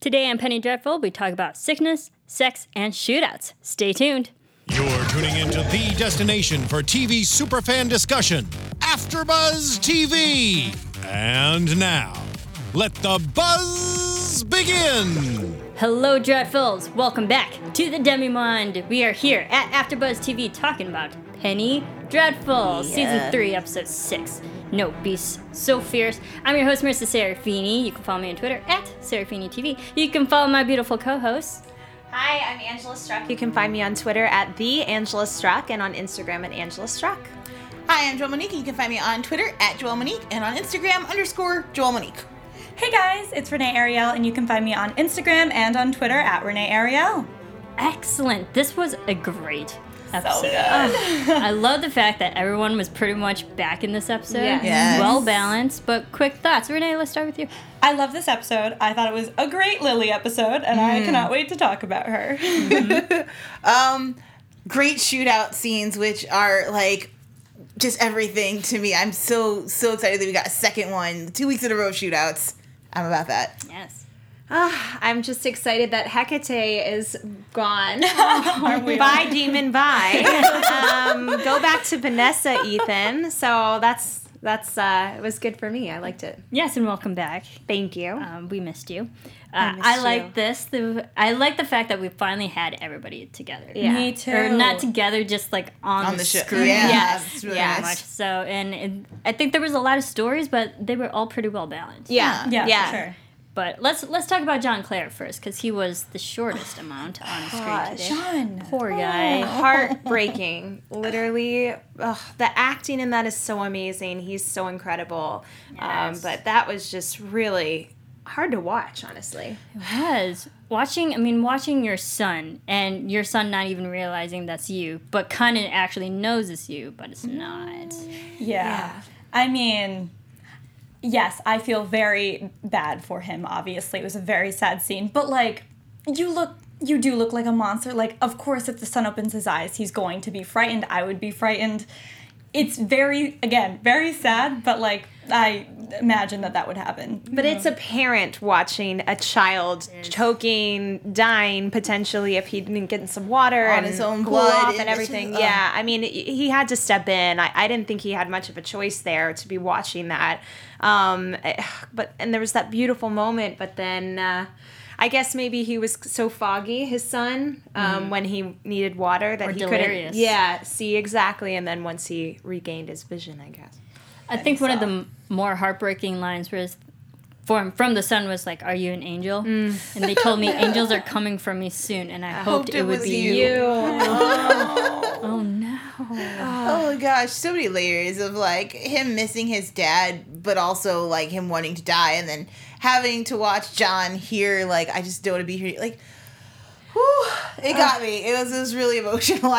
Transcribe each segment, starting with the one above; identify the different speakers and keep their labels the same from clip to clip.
Speaker 1: Today on Penny Dreadful, we talk about sickness, sex, and shootouts. Stay tuned.
Speaker 2: You're tuning into the destination for TV superfan discussion, AfterBuzz TV. And now, let the buzz begin.
Speaker 1: Hello, Dreadfuls. Welcome back to the Demi-Monde. We are here at AfterBuzz TV talking about Penny Dreadful, Season 3, Episode 6. No beasts so fierce. I'm your host, Marissa Serafini. You can follow me on Twitter at SeraphiniTV. You can follow my beautiful co-hosts.
Speaker 3: Hi, I'm Angela Struck. You can find me on Twitter at @TheAngelaStruck and on Instagram at Angela Struck.
Speaker 4: Hi, I'm Joel Monique, and you can find me on Twitter at Joel Monique and on Instagram _Joel Monique.
Speaker 5: Hey guys, it's Renee Ariel, and you can find me on Instagram and on Twitter at Renee Ariel.
Speaker 1: Excellent. This was a great episode.
Speaker 5: So good.
Speaker 1: I love the fact that everyone was pretty much back in this episode.
Speaker 4: Yes.
Speaker 1: Well balanced, but quick thoughts. Renee, let's start with you.
Speaker 5: I love this episode. I thought it was a great Lily episode, and I cannot wait to talk about her.
Speaker 4: Great shootout scenes, which are like just everything to me. I'm so excited that we got a second one. 2 weeks in a row of shootouts. I'm about that.
Speaker 1: Yes.
Speaker 3: I'm just excited that Hecate is gone. Bye, demon, bye. Go back to Vanessa, Ethan. So that's it was good for me. I liked it.
Speaker 1: Yes, and welcome back.
Speaker 3: Thank you.
Speaker 1: We missed you.
Speaker 3: I missed
Speaker 1: I
Speaker 3: you.
Speaker 1: like this. I like the fact that we finally had everybody together.
Speaker 3: Yeah.
Speaker 5: Me too.
Speaker 1: Or not together, just like on the
Speaker 4: show.
Speaker 1: screen.
Speaker 4: Yeah,
Speaker 1: Yes.
Speaker 4: it's really
Speaker 3: Yes.
Speaker 4: nice.
Speaker 1: So, and I think there was a lot of stories, but they were all pretty well balanced.
Speaker 3: Yeah.
Speaker 5: Yeah, for sure.
Speaker 1: But let's talk about John Clare first, because he was the shortest amount on screen today.
Speaker 5: John.
Speaker 1: Poor guy.
Speaker 3: Heartbreaking. Literally, the acting in that is so amazing. He's so incredible.
Speaker 1: Yes.
Speaker 3: But that was just really hard to watch, honestly.
Speaker 1: It was. Watching your son, and your son not even realizing that's you, but kind of actually knows it's you, but it's not.
Speaker 5: Yeah. I mean, yes, I feel very bad for him, obviously. It was a very sad scene. But, like, you do look like a monster. Like, of course, if the son opens his eyes, he's going to be frightened. I would be frightened. It's very sad, but, like, I imagine that would happen.
Speaker 3: But it's a parent watching a child choking, dying, potentially, if he didn't get in some water
Speaker 4: On
Speaker 3: and
Speaker 4: his own
Speaker 3: cool
Speaker 4: blood,
Speaker 3: off
Speaker 4: and
Speaker 3: and
Speaker 4: it's
Speaker 3: everything.
Speaker 4: just,
Speaker 3: Yeah, I mean, he had to step in. I didn't think he had much of a choice there to be watching that. And there was that beautiful moment, but then I guess maybe he was so foggy, his son, when he needed water that
Speaker 1: Or
Speaker 3: he
Speaker 1: delirious.
Speaker 3: couldn't see exactly. And then once he regained his vision, I guess.
Speaker 1: I think one of the more heartbreaking lines was from the son was like, "Are you an angel?" And they told me angels are coming for me soon, and I hoped it would
Speaker 4: was
Speaker 1: be
Speaker 4: you.
Speaker 1: you. Oh no.
Speaker 4: Oh my gosh, so many layers of like him missing his dad, but also like him wanting to die, and then having to watch John here. Like, I just don't want to be here. Like, whew, it got me. It was really emotional.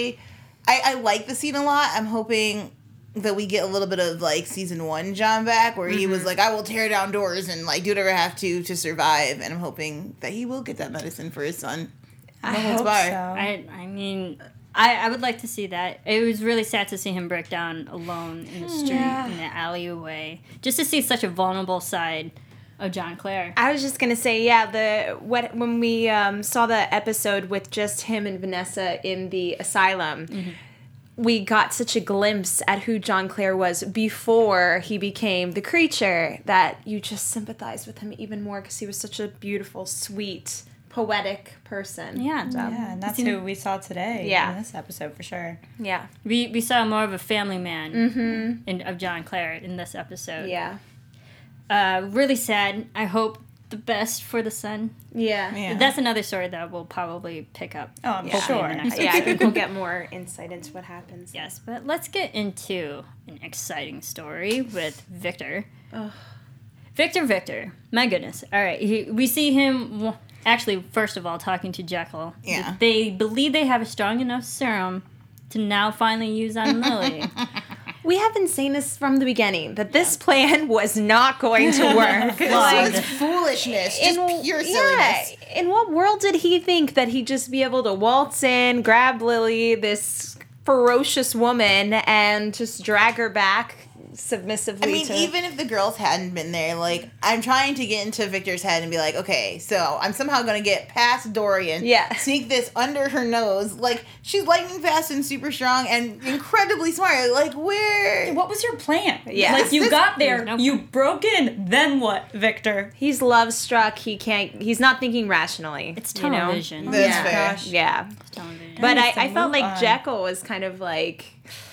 Speaker 4: I like the scene a lot. I'm hoping that we get a little bit of like season 1 John back, where he was like, I will tear down doors and like do whatever I have to survive. And I'm hoping that he will get that medicine for his son.
Speaker 5: I hope so.
Speaker 1: I mean, I would like to see that. It was really sad to see him break down alone in the street, in the alleyway, just to see such a vulnerable side of John Clare.
Speaker 3: I was just gonna say, when we saw the episode with just him and Vanessa in the asylum, we got such a glimpse at who John Clare was before he became the creature that you just sympathize with him even more because he was such a beautiful, sweet, poetic person.
Speaker 1: Yeah.
Speaker 5: Yeah, and that's who we saw today in this episode, for sure.
Speaker 3: Yeah.
Speaker 1: We saw more of a family man of John Clare in this episode.
Speaker 3: Yeah.
Speaker 1: Really sad. I hope the best for the son.
Speaker 3: Yeah.
Speaker 1: That's another story that we'll probably pick up.
Speaker 5: Oh, I'm
Speaker 1: hopefully in the
Speaker 5: sure.
Speaker 1: next
Speaker 3: Yeah, I think we'll get more insight into what happens.
Speaker 1: Yes, but let's get into an exciting story with Victor. Victor. My goodness. All right. We see him, actually, first of all, talking to Jekyll.
Speaker 4: Yeah.
Speaker 1: They believe they have a strong enough serum to now finally use on Lily.
Speaker 3: We have been saying this from the beginning, that this plan was not going to work.
Speaker 4: This was foolishness. Just pure silliness.
Speaker 3: In what world did he think that he'd just be able to waltz in, grab Lily, this ferocious woman, and just drag her back submissively.
Speaker 4: I mean,
Speaker 3: to...
Speaker 4: even if the girls hadn't been there, like, I'm trying to get into Victor's head and be like, okay, so I'm somehow going to get past Dorian, sneak this under her nose. Like, she's lightning fast and super strong and incredibly smart. Like, where?
Speaker 5: What was your plan?
Speaker 3: Yeah.
Speaker 5: Like, you got there,
Speaker 1: Nope.
Speaker 5: you broke in, then what, Victor?
Speaker 3: He's love struck. He's not thinking rationally.
Speaker 1: It's
Speaker 3: you know?
Speaker 1: television.
Speaker 4: That's
Speaker 3: Yeah.
Speaker 4: fair.
Speaker 5: Gosh.
Speaker 3: Yeah.
Speaker 1: It's television.
Speaker 3: But
Speaker 5: needs to
Speaker 3: I felt
Speaker 5: move
Speaker 3: like
Speaker 5: on.
Speaker 3: Jekyll was kind of like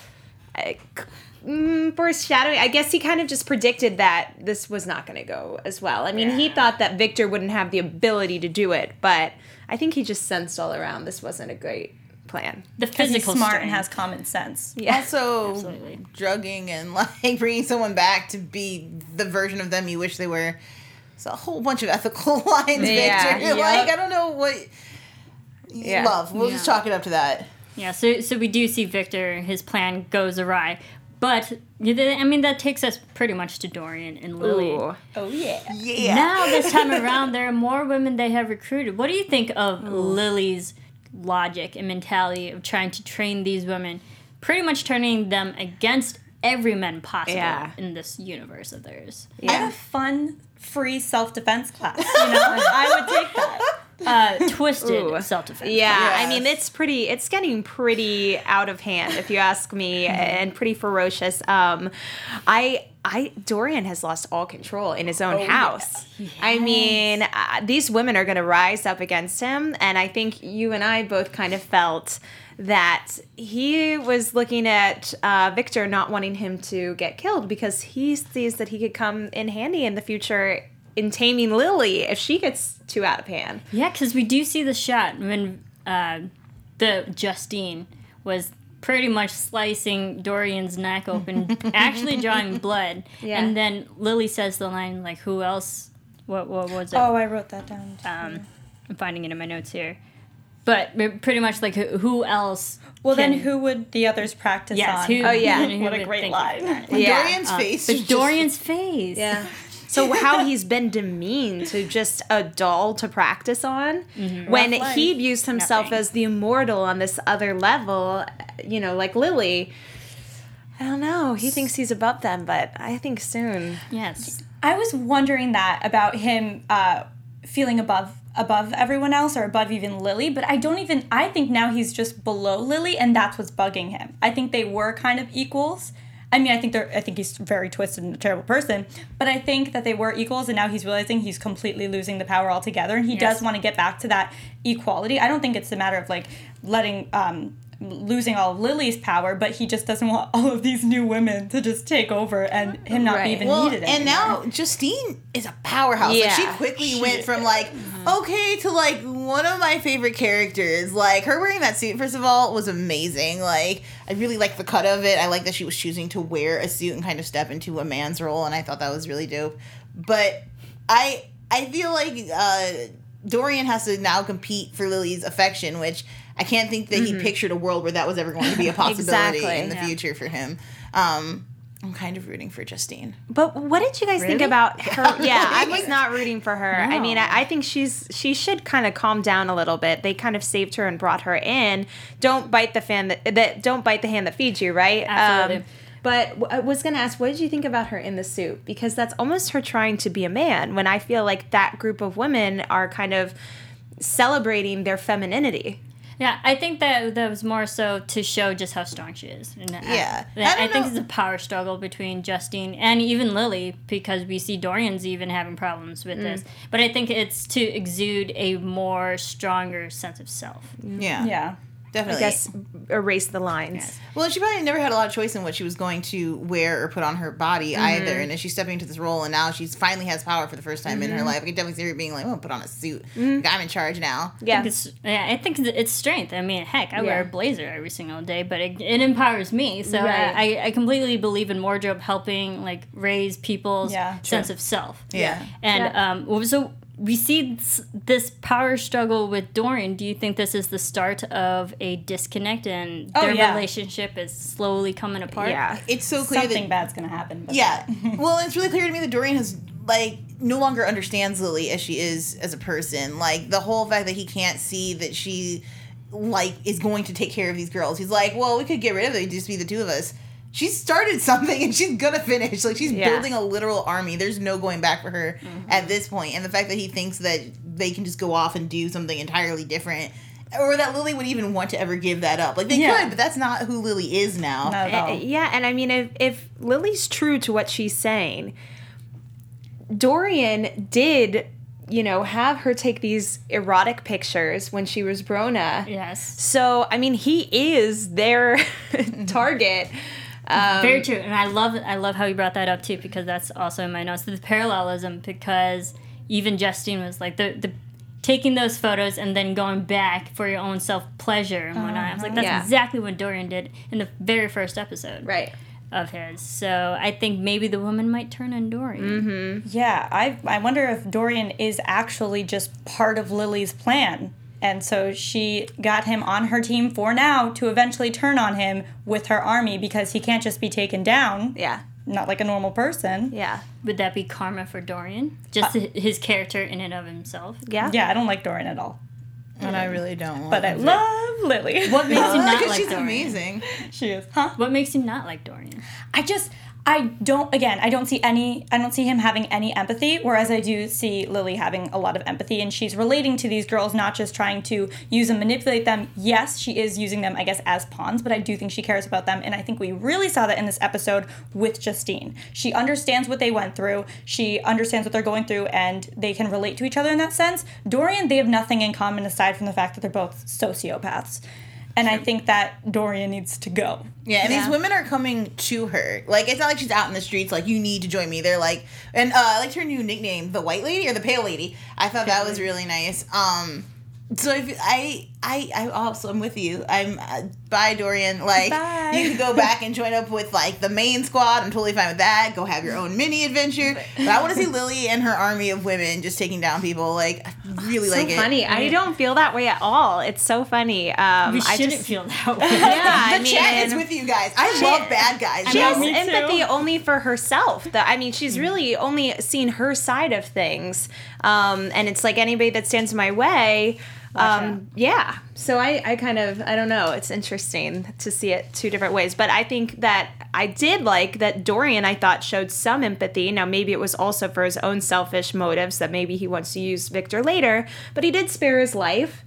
Speaker 3: foreshadowing. I guess he kind of just predicted that this was not going to go as well. I mean, he thought that Victor wouldn't have the ability to do it, but I think he just sensed all around this wasn't a great plan.
Speaker 1: the
Speaker 5: Because he's
Speaker 1: physical
Speaker 5: smart
Speaker 1: strength.
Speaker 5: and has common sense.
Speaker 3: Yeah.
Speaker 4: Also,
Speaker 1: Absolutely.
Speaker 4: drugging and, like, bringing someone back to be the version of them you wish they were. It's a whole bunch of ethical lines,
Speaker 3: Yeah.
Speaker 4: Victor. Like, I don't know what...
Speaker 3: Yeah.
Speaker 4: Love. We'll just chalk it up to that.
Speaker 1: Yeah, so we do see Victor, his plan goes awry. But, I mean, that takes us pretty much to Dorian and Lily.
Speaker 3: Ooh.
Speaker 5: Oh, yeah.
Speaker 4: Yeah.
Speaker 1: Now, this time around, there are more women they have recruited. What do you think of Lily's logic and mentality of trying to train these women, pretty much turning them against every man possible in this universe of theirs?
Speaker 5: I have a fun, free self-defense class, you know? I would take that.
Speaker 1: Twisted self-defense.
Speaker 3: Yeah,
Speaker 4: Yes.
Speaker 3: I mean, it's getting pretty out of hand, if you ask me, and pretty ferocious. Dorian has lost all control in his own house. I mean, these women are going to rise up against him, and I think you and I both kind of felt that he was looking at Victor not wanting him to get killed because he sees that he could come in handy in the future in taming Lily if she gets too out of hand.
Speaker 1: Yeah, because we do see the shot when the Justine was pretty much slicing Dorian's neck open, actually drawing blood.
Speaker 3: Yeah.
Speaker 1: And then Lily says the line, like, who else? What was it?
Speaker 5: Oh, I wrote that down.
Speaker 1: I'm finding it in my notes here. But pretty much, like, who else?
Speaker 5: Well,
Speaker 1: can-
Speaker 5: then who would the others practice
Speaker 1: Yes,
Speaker 5: on?
Speaker 1: who?
Speaker 3: Oh, yeah.
Speaker 1: who
Speaker 5: What a
Speaker 1: would
Speaker 5: great
Speaker 1: think
Speaker 5: line.
Speaker 1: of that?
Speaker 3: Yeah.
Speaker 4: Dorian's face.
Speaker 1: But
Speaker 4: is just-
Speaker 1: Dorian's face.
Speaker 3: Yeah. So how he's been demeaned to just a doll to practice on when
Speaker 5: Rough
Speaker 3: he
Speaker 5: life.
Speaker 3: views himself
Speaker 1: Nothing.
Speaker 3: as the immortal on this other level, you know, like Lily. I don't know. He thinks he's above them, but I think soon.
Speaker 1: Yes.
Speaker 5: I was wondering that about him feeling above everyone else or above even Lily, but I think now he's just below Lily, and that's what's bugging him. I think they were kind of equals. I mean, I think he's very twisted and a terrible person, but I think that they were equals, and now he's realizing he's completely losing the power altogether, and he does want to get back to that equality. I don't think it's a matter of, like, losing all of Lily's power, but he just doesn't want all of these new women to just take over and him not be even needed
Speaker 4: and
Speaker 5: anymore.
Speaker 4: now Justine is a powerhouse. Like, she
Speaker 3: Yeah.
Speaker 4: quickly went from, like, okay to, like, one of my favorite characters. Like, her wearing that suit, first of all, was amazing. Like, I really liked the cut of it. I like that she was choosing to wear a suit and kind of step into a man's role, and I thought that was really dope. But I feel like Dorian has to now compete for Lily's affection, which I can't think that he pictured a world where that was ever going to be a possibility
Speaker 3: Exactly,
Speaker 4: in the
Speaker 3: yeah.
Speaker 4: future for him. I'm kind of rooting for Justine.
Speaker 3: But what did you guys think
Speaker 1: Really?
Speaker 3: about her? Yeah, I was not rooting for her. I mean,
Speaker 1: No.
Speaker 3: I think she should kind of calm down a little bit. They kind of saved her and brought her in. Don't bite the hand that feeds you, right?
Speaker 1: Absolutely.
Speaker 3: But I was going to ask, what did you think about her in the suit? Because that's almost her trying to be a man, when I feel like that group of women are kind of celebrating their femininity.
Speaker 1: Yeah, I think that was more so to show just how strong she is. And
Speaker 4: Yeah.
Speaker 1: I
Speaker 4: I don't
Speaker 1: think
Speaker 4: know.
Speaker 1: it's a power struggle between Justine and even Lily, because we see Dorian's even having problems with this. But I think it's to exude a more stronger sense of self.
Speaker 4: Yeah.
Speaker 5: Yeah.
Speaker 3: I
Speaker 4: Definitely.
Speaker 3: guess erase the lines.
Speaker 1: Yes.
Speaker 4: Well, she probably never had a lot of choice in what she was going to wear or put on her body either. And as she's stepping into this role, and now she's finally has power for the first time in her life, I can definitely see her being like, "Oh, put on a suit. Like, I'm in charge now."
Speaker 3: Yeah.
Speaker 1: I think it's strength. I mean, heck, I wear
Speaker 3: Yeah.
Speaker 1: a blazer every single day, but it empowers me. So
Speaker 3: Right.
Speaker 1: I completely believe in wardrobe helping, like, raise people's
Speaker 5: Yeah,
Speaker 1: sense of self.
Speaker 4: Yeah.
Speaker 1: And so we see this power struggle with Dorian. Do you think this is the start of a disconnect and
Speaker 5: Oh,
Speaker 1: their
Speaker 5: yeah.
Speaker 1: relationship is slowly coming apart?
Speaker 3: Yeah.
Speaker 4: It's so clear
Speaker 5: Something
Speaker 4: that
Speaker 5: bad's gonna happen. But
Speaker 4: yeah. Well, it's really clear to me that Dorian has, like, no longer understands Lily as she is as a person. Like, the whole fact that he can't see that she, like, is going to take care of these girls. He's like, well, we could get rid of it, just be the two of us. she's started something and she's gonna finish. Like, she's building a literal army. There's no going back for her at this point. And the fact that he thinks that they can just go off and do something entirely different, or that Lily would even want to ever give that up. Like, they could, but that's not who Lily is now.
Speaker 5: Not at all.
Speaker 3: Yeah, and I mean, if Lily's true to what she's saying, Dorian did, have her take these erotic pictures when she was Brona.
Speaker 1: Yes.
Speaker 3: So, I mean, he is their target.
Speaker 1: Very true. And I love how you brought that up, too, because that's also in my notes. The parallelism, because even Justine was like, the taking those photos and then going back for your own self-pleasure and whatnot. I was like, that's exactly what Dorian did in the very first episode of his. So I think maybe the woman might turn on Dorian.
Speaker 5: Yeah, I wonder if Dorian is actually just part of Lily's plan. And so she got him on her team for now to eventually turn on him with her army, because he can't just be taken down.
Speaker 3: Yeah.
Speaker 5: Not like a normal person.
Speaker 3: Yeah.
Speaker 1: Would that be karma for Dorian? Just his character in and of himself?
Speaker 3: Yeah.
Speaker 5: Yeah, I don't like Dorian at all.
Speaker 4: And I really don't.
Speaker 5: But I love Lily.
Speaker 1: What makes you not like
Speaker 4: she's
Speaker 1: Dorian?
Speaker 4: amazing.
Speaker 5: She is. Huh?
Speaker 1: What makes you not like Dorian?
Speaker 5: I don't see him having any empathy, whereas I do see Lily having a lot of empathy, and she's relating to these girls, not just trying to use and manipulate them. Yes, she is using them, I guess, as pawns, but I do think she cares about them, and I think we really saw that in this episode with Justine. She understands what they went through, she understands what they're going through, and they can relate to each other in that sense. Dorian, they have nothing in common aside from the fact that they're both sociopaths. And I think that Dorian needs to go.
Speaker 4: Yeah, and these women are coming to her. Like, it's not like she's out in the streets, like, you need to join me. They're like, and I liked her new nickname, the White Lady or the Pale Lady. I thought that was really nice. So if I also am with you. I'm bye Dorian. Like,
Speaker 5: Bye.
Speaker 4: you could go back and join up with like the main squad. I'm totally fine with that. Go have your own mini adventure. But I want to see Lily and her army of women just taking down people. Like, I really like it.
Speaker 3: So funny. I don't feel that way at all. It's so funny.
Speaker 1: We shouldn't feel that way.
Speaker 3: Yeah,
Speaker 4: The chat is with you guys. I love bad guys.
Speaker 3: She has
Speaker 5: me too.
Speaker 3: empathy only for herself. She's really only seen her side of things. And it's like anybody that stands in my way. Yeah. So I kind of, I don't know. It's interesting to see it two different ways. But I think that I did like that Dorian, I thought, showed some empathy. Now, maybe it was also for his own selfish motives that maybe he wants to use Victor later. But he did spare his life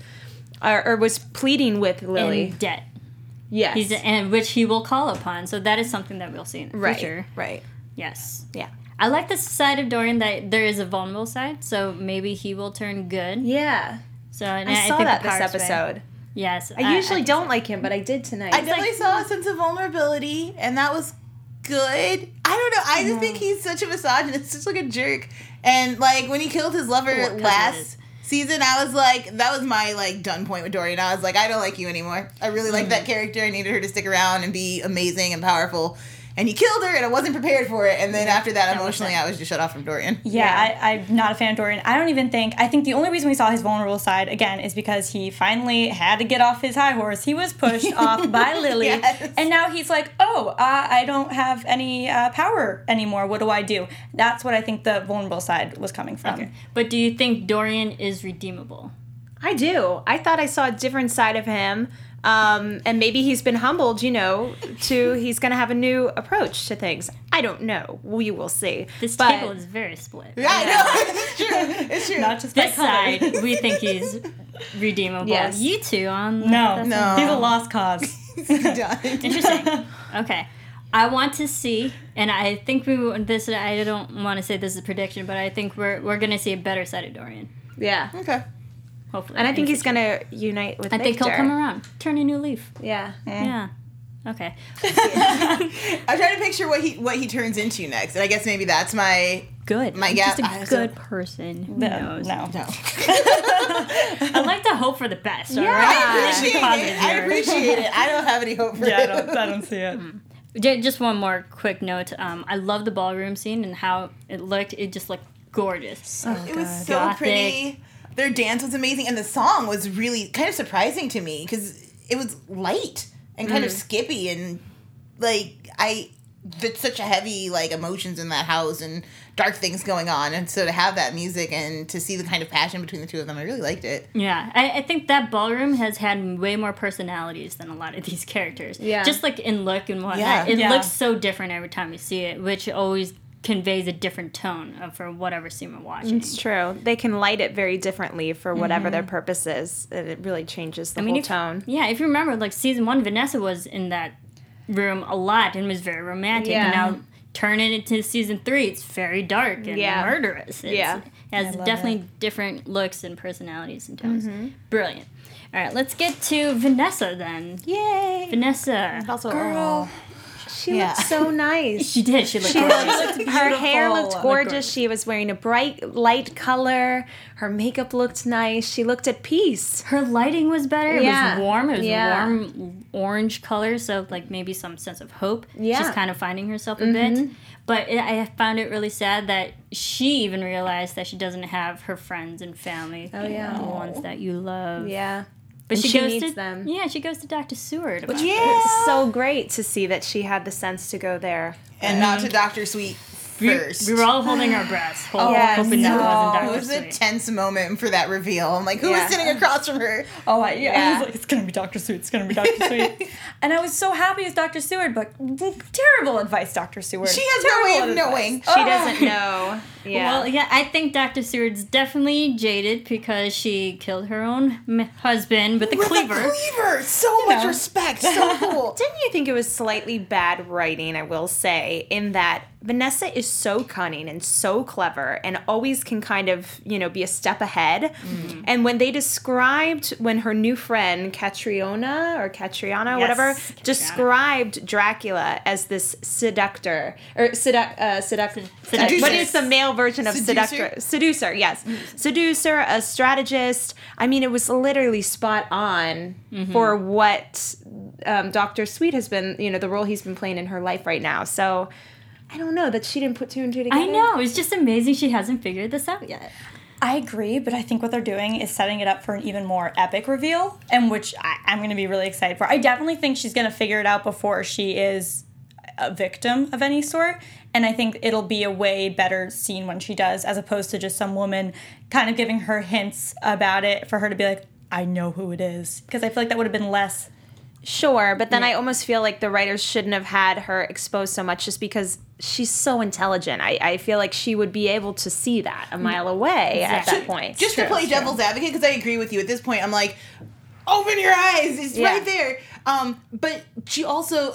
Speaker 3: or was pleading with Lily.
Speaker 1: In debt.
Speaker 3: Yes.
Speaker 1: And which he will call upon. So that is something that we'll see in the future.
Speaker 3: Right.
Speaker 1: Yes.
Speaker 3: Yeah.
Speaker 1: I like the side of Dorian that there is a vulnerable side. So maybe he will turn good.
Speaker 3: Yeah.
Speaker 1: So and
Speaker 3: I saw
Speaker 1: think
Speaker 3: that
Speaker 1: the
Speaker 3: this
Speaker 1: Power Spray-
Speaker 3: episode.
Speaker 1: Yes.
Speaker 3: I usually don't like him, but I did tonight.
Speaker 4: I definitely saw a sense of vulnerability, and that was good. I don't know. I just think he's such a misogynist, such like a jerk. And like when he killed his lover
Speaker 1: Well, 'cause
Speaker 4: last season, I was like, that was my like done point with Dorian. I was like, I don't like you anymore. I really like that character. I needed her to stick around and be amazing and powerful. And he killed her, and I wasn't prepared for it. And then after that, emotionally, I was just shut off from Dorian.
Speaker 5: Yeah, I'm not a fan of Dorian. I think the only reason we saw his vulnerable side, again, is because he finally had to get off his high horse. He was pushed off by Lily.
Speaker 4: Yes.
Speaker 5: And now he's like, I don't have any power anymore. What do I do? That's what I think the vulnerable side was coming from.
Speaker 1: Okay. But do you think Dorian is redeemable?
Speaker 3: I do. I thought I saw a different side of him. And maybe he's been humbled, he's going to have a new approach to things. I don't know. We will see.
Speaker 1: This
Speaker 3: But-
Speaker 1: table is very split.
Speaker 4: Yeah, I know. It's true. It's true.
Speaker 5: Not just
Speaker 1: This
Speaker 5: by color.
Speaker 1: side, we think he's redeemable.
Speaker 3: Yes.
Speaker 1: You two on
Speaker 5: No,
Speaker 4: No.
Speaker 5: he's a lost cause.
Speaker 4: Done.
Speaker 1: Interesting. Okay. I want to see, and I think I don't want to say this is a prediction, but I think we're going to see a better side of Dorian.
Speaker 3: Yeah.
Speaker 4: Okay.
Speaker 1: Hopefully.
Speaker 3: And I think he's going to unite with
Speaker 1: I think he'll
Speaker 3: Victor.
Speaker 1: come around. Turn a new leaf.
Speaker 3: Yeah.
Speaker 1: Yeah. Okay.
Speaker 4: I'm trying to picture what he turns into next, and I guess maybe that's my
Speaker 1: Good.
Speaker 4: My
Speaker 1: I'm
Speaker 4: gap-
Speaker 1: just
Speaker 4: I
Speaker 1: a
Speaker 4: have
Speaker 1: good
Speaker 4: to-
Speaker 1: person. Who
Speaker 5: No.
Speaker 1: knows?
Speaker 4: no.
Speaker 1: I like to hope for the best. All
Speaker 3: Yeah.
Speaker 1: right.
Speaker 4: I appreciate
Speaker 1: Be positive
Speaker 4: it. I
Speaker 1: here.
Speaker 4: appreciate it. I don't have any hope for
Speaker 5: Yeah,
Speaker 4: it.
Speaker 5: I don't see it.
Speaker 1: Just one more quick note. I love the ballroom scene and how it looked. It just looked gorgeous.
Speaker 4: It was so
Speaker 1: Gothic.
Speaker 4: pretty. Their dance was amazing, and the song was really kind of surprising to me because it was light and kind of skippy, and like that's such a heavy, like, emotions in that house and dark things going on. And so to have that music and to see the kind of passion between the two of them, I really liked it.
Speaker 1: Yeah, I think that ballroom has had way more personalities than a lot of these characters.
Speaker 3: Yeah.
Speaker 1: Just like in look and whatnot.
Speaker 4: Yeah.
Speaker 1: It
Speaker 5: Yeah.
Speaker 1: looks so different every time we see it, which always conveys a different tone for whatever scene we're watching.
Speaker 3: It's true. They can light it very differently for whatever their purpose is. And it really changes the whole tone.
Speaker 1: If you remember, like season 1, Vanessa was in that room a lot and was very romantic.
Speaker 3: Yeah.
Speaker 1: And now turning it into season 3, it's very dark and
Speaker 3: Yeah.
Speaker 1: murderous. It has
Speaker 5: love
Speaker 1: definitely different looks and personalities and tones. Brilliant. All right, let's get to Vanessa then.
Speaker 3: Yay!
Speaker 1: Vanessa.
Speaker 3: Also,
Speaker 5: Girl.
Speaker 3: she looked so nice.
Speaker 1: She did. She looked
Speaker 3: She
Speaker 1: gorgeous.
Speaker 3: looked, her hair looked
Speaker 5: Beautiful.
Speaker 3: gorgeous. She was wearing a bright, light color. Her makeup looked nice. She looked at peace.
Speaker 1: Her lighting was better.
Speaker 3: Yeah.
Speaker 1: It was warm. It was
Speaker 3: Yeah.
Speaker 1: warm orange color, so like maybe some sense of hope.
Speaker 3: Yeah.
Speaker 1: She's kind of finding herself a bit. But I found it really sad that she even realized that she doesn't have her friends and family.
Speaker 3: Oh, yeah.
Speaker 1: The ones that you love.
Speaker 3: Yeah.
Speaker 1: But
Speaker 3: And
Speaker 1: she
Speaker 3: she
Speaker 1: goes
Speaker 3: needs
Speaker 1: to
Speaker 3: them.
Speaker 1: Yeah, she goes to Dr. Seward. About
Speaker 3: It's so great to see that she had the sense to go there.
Speaker 4: And not to Dr. Sweet first.
Speaker 1: We were all holding our breaths,
Speaker 3: yes.
Speaker 1: hoping that
Speaker 4: It
Speaker 1: wasn't
Speaker 4: was
Speaker 1: Dr.
Speaker 4: a
Speaker 1: Sweet.
Speaker 4: tense moment for that reveal. I'm like, who was
Speaker 3: Yeah.
Speaker 4: sitting across from her?
Speaker 5: Oh, I
Speaker 3: Yeah.
Speaker 5: was like, it's gonna be Dr. Seward. It's gonna be Dr. Seward. And I was so happy it's Dr. Seward, but terrible advice, Dr. Seward.
Speaker 4: She has no way of knowing.
Speaker 3: She doesn't know. Yeah.
Speaker 1: Well, yeah, I think Dr. Seward's definitely jaded because she killed her own husband with the
Speaker 4: With
Speaker 1: cleaver.
Speaker 4: a cleaver! So much
Speaker 5: know.
Speaker 4: respect. So cool.
Speaker 3: Didn't you think it was slightly bad writing, I will say, in that Vanessa is so cunning and so clever and always can kind of, be a step ahead. And when they described, when her new friend, Catriona, whatever,
Speaker 1: Catriona.
Speaker 3: described Dracula as this seductor, or
Speaker 1: Seducer.
Speaker 3: what is the male version of
Speaker 4: Seducer?
Speaker 3: seducer, yes. Seducer, a strategist. I mean, it was literally spot on for what Dr. Sweet has been, the role he's been playing in her life right now. So I don't know that she didn't put 2 and 2 together.
Speaker 1: I know. It's just amazing she hasn't figured this out yet.
Speaker 5: I agree, but I think what they're doing is setting it up for an even more epic reveal, and which I'm going to be really excited for. I definitely think she's going to figure it out before she is a victim of any sort, and I think it'll be a way better scene when she does, as opposed to just some woman kind of giving her hints about it for her to be like, I know who it is. Because I feel like that would have been less...
Speaker 3: Sure, but then I almost feel like the writers shouldn't have had her exposed so much just because she's so intelligent. I feel like she would be able to see that a mile away at that point.
Speaker 4: Just to play devil's advocate, because I agree with you at this point, I'm like, open your eyes, it's
Speaker 3: Yeah.
Speaker 4: right there. But she also,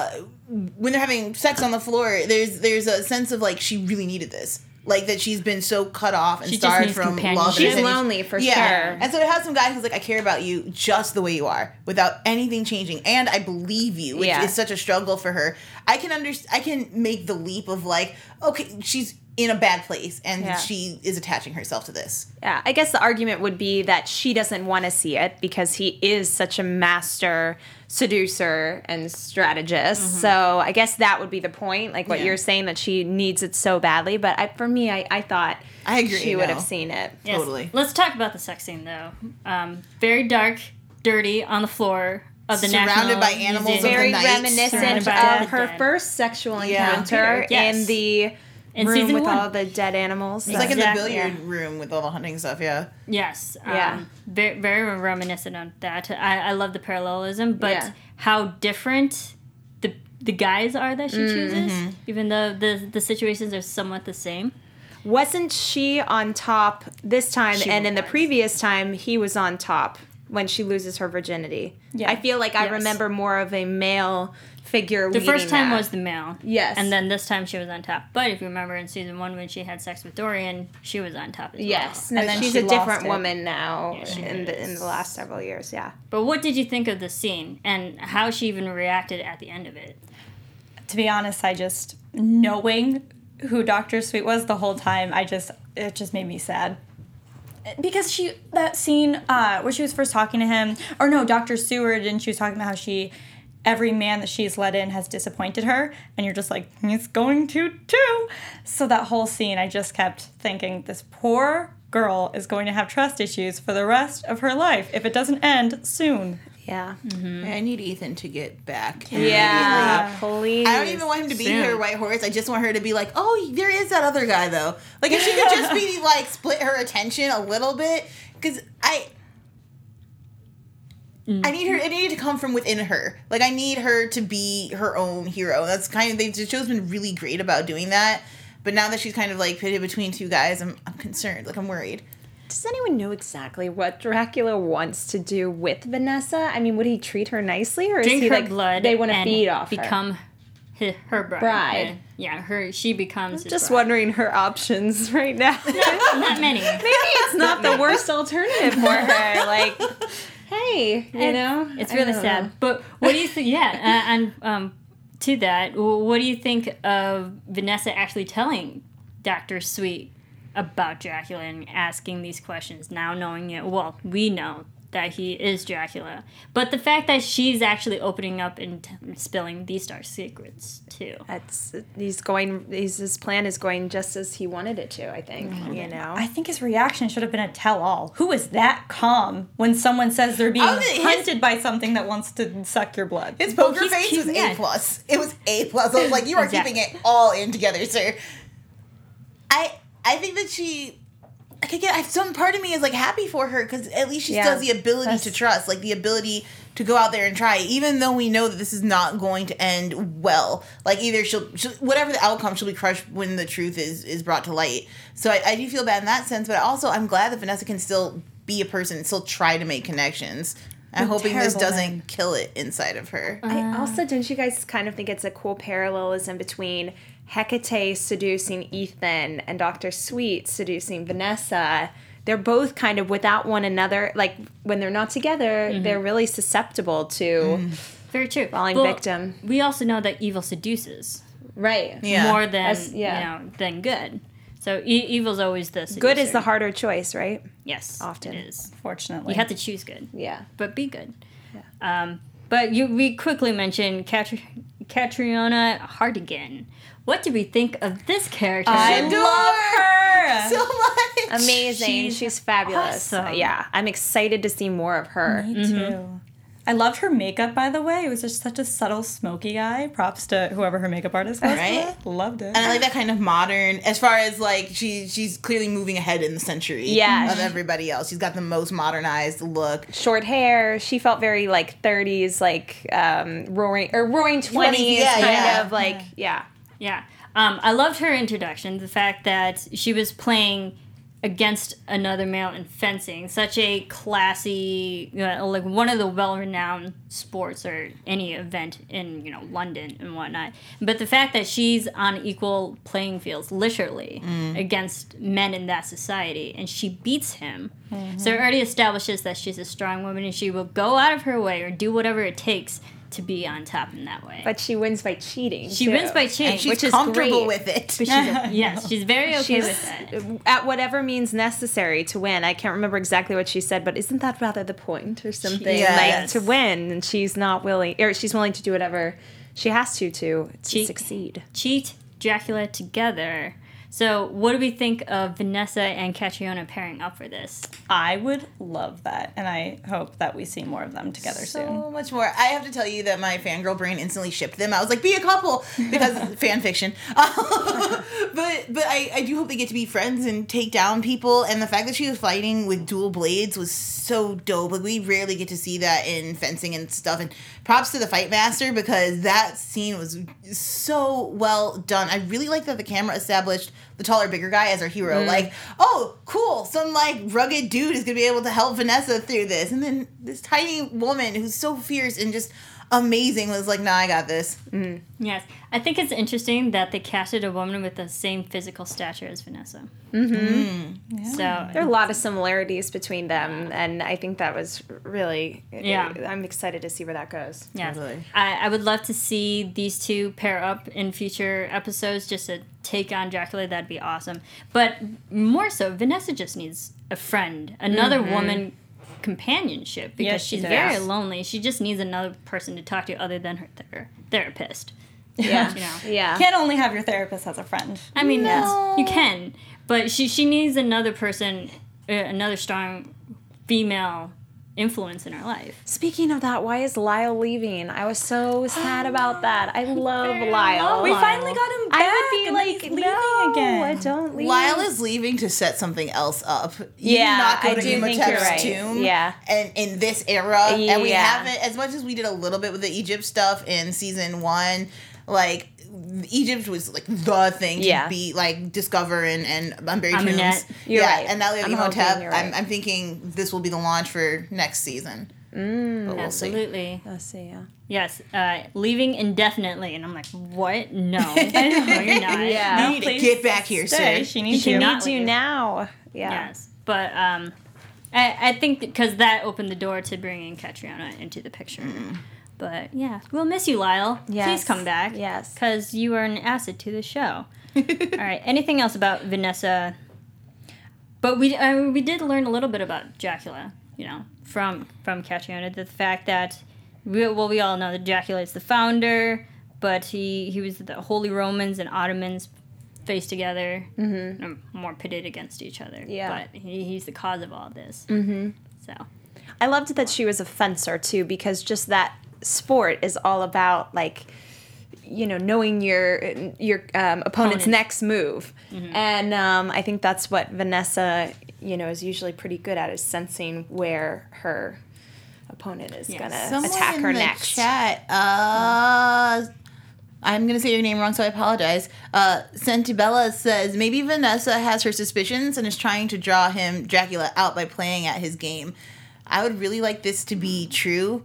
Speaker 4: when they're having sex on the floor, there's a sense of like she really needed this. Like that she's been so cut off and
Speaker 1: She just
Speaker 4: starved
Speaker 1: needs
Speaker 4: from
Speaker 1: companionship.
Speaker 4: love. and
Speaker 3: She's
Speaker 4: everything.
Speaker 3: lonely for
Speaker 4: Yeah.
Speaker 3: sure.
Speaker 4: And so to have some guy who's like, I care about you just the way you are, without anything changing, and I believe you, which
Speaker 3: Yeah.
Speaker 4: is such a struggle for her. I can make the leap of like, okay, she's in a bad place and
Speaker 3: Yeah.
Speaker 4: she is attaching herself to this.
Speaker 3: Yeah, I guess the argument would be that she doesn't want to see it because he is such a master seducer and strategist. So I guess that would be the point, like what
Speaker 4: Yeah.
Speaker 3: you're saying, that she needs it so badly. But for me, I thought
Speaker 4: I agree,
Speaker 3: she would
Speaker 4: no.
Speaker 3: have seen it.
Speaker 1: Yes.
Speaker 4: Totally.
Speaker 1: Let's talk about the sex scene, though. Very dark, dirty, on the floor of the
Speaker 4: Surrounded
Speaker 1: National
Speaker 4: by animals
Speaker 1: Museum.
Speaker 4: of the
Speaker 3: Very
Speaker 4: night.
Speaker 3: reminiscent
Speaker 1: Surrounded
Speaker 3: of
Speaker 1: by
Speaker 3: her
Speaker 1: dead.
Speaker 3: first sexual
Speaker 4: Yeah.
Speaker 3: encounter
Speaker 1: Yes.
Speaker 3: in the
Speaker 1: In
Speaker 3: room
Speaker 1: season
Speaker 3: with
Speaker 1: 1.
Speaker 3: all the dead animals.
Speaker 4: It's like in the
Speaker 1: Exactly.
Speaker 4: billiard room with all the hunting stuff, yeah.
Speaker 1: Yes.
Speaker 3: Yeah.
Speaker 1: Very, very reminiscent of that. I love the parallelism, but
Speaker 3: Yeah.
Speaker 1: how different the guys are that she chooses, even though the situations are somewhat the same.
Speaker 3: Wasn't she on top this time,
Speaker 1: She
Speaker 3: and in the
Speaker 1: was.
Speaker 3: previous time he was on top when she loses her virginity?
Speaker 5: Yeah.
Speaker 3: I feel like I
Speaker 1: Yes.
Speaker 3: remember more of a male figure.
Speaker 1: The first time
Speaker 3: that.
Speaker 1: was the male.
Speaker 3: Yes.
Speaker 1: And then this time she was on top. But if you remember in season 1 when she had sex with Dorian, she was on top as
Speaker 3: Yes,
Speaker 1: well.
Speaker 3: no,
Speaker 5: And then
Speaker 3: she's
Speaker 5: she
Speaker 3: a different
Speaker 5: lost it.
Speaker 3: woman now
Speaker 1: she
Speaker 3: in the last several years. Yeah.
Speaker 1: But what did you think of the scene and how she even reacted at the end of it?
Speaker 5: To be honest, I just, knowing who Dr. Sweet was the whole time, it just made me sad. Because that scene where she was first talking to him, or no, Dr. Seward, and she was talking about how every man that she's let in has disappointed her, and you're just like, he's going to too. So that whole scene, I just kept thinking, this poor girl is going to have trust issues for the rest of her life if it doesn't end soon.
Speaker 3: Yeah.
Speaker 4: I need Ethan to get back.
Speaker 3: Yeah. Please.
Speaker 4: I don't even want him to be
Speaker 1: Soon.
Speaker 4: her white horse. I just want her to be like, oh, there is that other guy though. Like if she could just be like split her attention a little bit, because I need her. It needed to come from within her. Like I need her to be her own hero. That's kind of the show's been really great about doing that. But now that she's kind of like pitted between two guys, I'm concerned. Like I'm worried.
Speaker 3: Does anyone know exactly what Dracula wants to do with Vanessa? I mean, would he treat her nicely, or
Speaker 1: Drink
Speaker 3: is he
Speaker 1: her
Speaker 3: like
Speaker 1: blood.
Speaker 3: they want to
Speaker 1: and
Speaker 3: feed off her?
Speaker 1: become her bride.
Speaker 3: Bride.
Speaker 1: Yeah, she becomes his
Speaker 3: Just
Speaker 1: bride.
Speaker 3: wondering her options right now.
Speaker 1: Not many.
Speaker 3: Maybe it's not the worst alternative for her. Like, hey, you know,
Speaker 1: It's
Speaker 3: I
Speaker 1: really
Speaker 3: don't
Speaker 1: sad.
Speaker 3: know.
Speaker 1: But what do you think? Yeah, and to that, what do you think of Vanessa actually telling Dr. Sweet about Dracula and asking these questions, now knowing it? Well, we know that he is Dracula, but the fact that she's actually opening up and spilling these dark secrets too.
Speaker 3: His plan is going just as he wanted it to, I think. You know.
Speaker 5: I think his reaction should have been a tell-all. Who is that calm when someone says they're being hunted by something that wants to suck your blood?
Speaker 4: His poker
Speaker 1: he's
Speaker 4: face
Speaker 1: cute,
Speaker 4: was
Speaker 1: yeah.
Speaker 4: A+. It was A+. I was like, you are
Speaker 1: Exactly.
Speaker 4: keeping it all in together, sir. I think that she... Like, again, some part of me is, like, happy for her, because at least she still has the ability to trust. Like, the ability to go out there and try, even though we know that this is not going to end well. Like, either she'll whatever the outcome, she'll be crushed when the truth is brought to light. So I do feel bad in that sense, but also I'm glad that Vanessa can still be a person and still try to make connections. I'm hoping this
Speaker 5: terrible
Speaker 4: doesn't
Speaker 5: man.
Speaker 4: kill it inside of her.
Speaker 3: I also, don't you guys kind of think it's a cool parallelism between Hecate seducing Ethan and Dr. Sweet seducing Vanessa? They're both kind of without one another. Like, when they're not together, they're really susceptible to
Speaker 1: Very true.
Speaker 3: falling
Speaker 1: Well,
Speaker 3: victim.
Speaker 1: We also know that evil seduces
Speaker 3: Right.
Speaker 4: Yeah.
Speaker 1: more than
Speaker 3: You know,
Speaker 1: than good. So evil's always the seducer.
Speaker 3: good is the harder choice, right?
Speaker 1: Yes,
Speaker 3: often.
Speaker 1: it is.
Speaker 5: Fortunately.
Speaker 1: You have to choose good.
Speaker 3: Yeah.
Speaker 1: But be good. But we quickly mentioned Catriona Hartigan. What did we think of this character?
Speaker 5: I love her!
Speaker 4: So much.
Speaker 3: Amazing. She's fabulous.
Speaker 1: awesome.
Speaker 3: Yeah. I'm excited to see more of her.
Speaker 5: Me too. I loved her makeup, by the way. It was just such a subtle, smoky eye. Props to whoever her makeup artist was.
Speaker 4: Right?
Speaker 5: Loved it.
Speaker 4: And I like that kind of modern, as far as like she's clearly moving ahead in the century
Speaker 3: Yeah.
Speaker 4: of everybody else. She's got the most modernized look.
Speaker 3: Short hair. She felt very like 30s, like roaring 20s,
Speaker 4: yeah,
Speaker 3: kind
Speaker 4: yeah.
Speaker 3: of like, yeah.
Speaker 1: Yeah. I loved her introduction. The fact that she was playing against another male in fencing. Such a classy, like one of the well-renowned sports or any event in, London and whatnot. But the fact that she's on equal playing fields, literally, against men in that society, and she beats him. So it already establishes that she's a strong woman and she will go out of her way or do whatever it takes to be on top in that way.
Speaker 3: But she wins by cheating.
Speaker 1: She
Speaker 3: too.
Speaker 1: wins by cheating,
Speaker 4: And she's
Speaker 3: which is
Speaker 4: comfortable
Speaker 3: great.
Speaker 4: with it.
Speaker 1: But yes, she's very okay with that.
Speaker 3: At whatever means necessary to win. I can't remember exactly what she said, but isn't that rather the point or something?
Speaker 4: Yes.
Speaker 3: Like to win, and she's not willing, or she's willing to do whatever she has to
Speaker 1: Cheat.
Speaker 3: succeed.
Speaker 1: Cheat, Dracula together. So, what do we think of Vanessa and Catriona pairing up for this?
Speaker 5: I would love that, and I hope that we see more of them together soon.
Speaker 4: So much more. I have to tell you that my fangirl brain instantly shipped them. I was like, be a couple because fan fiction. But I do hope they get to be friends and take down people. And the fact that she was fighting with dual blades was so dope. Like we rarely get to see that in fencing and stuff. And props to the fight master because that scene was so well done. I really like that the camera established the taller, bigger guy as our hero. Like, oh, cool. Some like rugged dude is gonna be able to help Vanessa through this. And then this tiny woman who's so fierce and just amazing was like, nah, I got this.
Speaker 1: Yes. I think it's interesting that they casted a woman with the same physical stature as Vanessa. So,
Speaker 3: There are a lot of similarities between them, and I think that was really.
Speaker 1: Yeah.
Speaker 3: I'm excited to see where that goes.
Speaker 1: yeah.
Speaker 4: Totally.
Speaker 1: I would love to see these two pair up in future episodes just to take on Dracula. That'd be awesome. But more so, Vanessa just needs a friend, another woman companionship because
Speaker 5: Yes, she
Speaker 1: she's
Speaker 5: does.
Speaker 1: very lonely. She just needs another person to talk to other than her therapist.
Speaker 3: Yeah.
Speaker 1: You know?
Speaker 3: Yeah.
Speaker 5: Can't only have your therapist as a friend.
Speaker 1: I mean, you can, but she needs another person, another strong female influence in our life.
Speaker 3: Speaking of that, why is Lyle leaving? I was so sad about that. I love Lyle.
Speaker 5: We finally got him back.
Speaker 3: I would be
Speaker 5: and then he's
Speaker 3: like,
Speaker 5: leaving
Speaker 3: no,
Speaker 5: again.
Speaker 3: don't leave.
Speaker 4: Lyle is leaving to set something else up. You
Speaker 3: Yeah,
Speaker 4: do not go
Speaker 3: I
Speaker 4: to
Speaker 3: do think
Speaker 4: Imhotep's
Speaker 3: you're right.
Speaker 4: tomb.
Speaker 3: Yeah.
Speaker 4: And in this era, and we
Speaker 3: Yeah.
Speaker 4: haven't, as much as we did a little bit with the Egypt stuff in season 1, like Egypt was like the thing to
Speaker 3: Yeah.
Speaker 4: be like discover and unburied
Speaker 1: Amenet.
Speaker 4: tombs.
Speaker 3: You're
Speaker 4: yeah,
Speaker 3: right.
Speaker 4: and now we have
Speaker 3: I'm
Speaker 4: Imhotep.
Speaker 3: hoping you're right.
Speaker 4: I'm thinking this will be the launch for next season. But we'll see.
Speaker 1: Absolutely.
Speaker 3: Let's see, yeah.
Speaker 1: Yes, leaving indefinitely. And I'm like, what? No. No, you're not.
Speaker 3: Yeah.
Speaker 4: You need to
Speaker 5: Please
Speaker 4: get back here,
Speaker 5: stay.
Speaker 4: sir.
Speaker 5: She needs
Speaker 1: She
Speaker 5: you.
Speaker 1: not
Speaker 3: Needs you
Speaker 1: leave.
Speaker 3: now. Yeah.
Speaker 1: Yes. But I think because that opened the door to bringing Catriona into the picture. But yeah, we'll miss you, Lyle.
Speaker 3: Yes.
Speaker 1: Please come back.
Speaker 3: Yes.
Speaker 1: Because you are an asset to the show. All right. Anything else about Vanessa? But we did learn a little bit about Dracula, from Catriona. The fact that, we all know that Dracula is the founder, but he was the Holy Romans and Ottomans faced together, more pitted against each other.
Speaker 3: Yeah.
Speaker 1: But he's the cause of all this. Mm-hmm. So.
Speaker 3: I loved that she was a fencer too, because just that sport is all about like, knowing your opponent's next move, and I think that's what Vanessa, is usually pretty good at, is sensing where her opponent is gonna
Speaker 4: Someone
Speaker 3: attack
Speaker 4: in
Speaker 3: her
Speaker 4: the
Speaker 3: next.
Speaker 4: chat, I'm gonna say your name wrong, so I apologize. Santibella says maybe Vanessa has her suspicions and is trying to draw Dracula out by playing at his game. I would really like this to be true.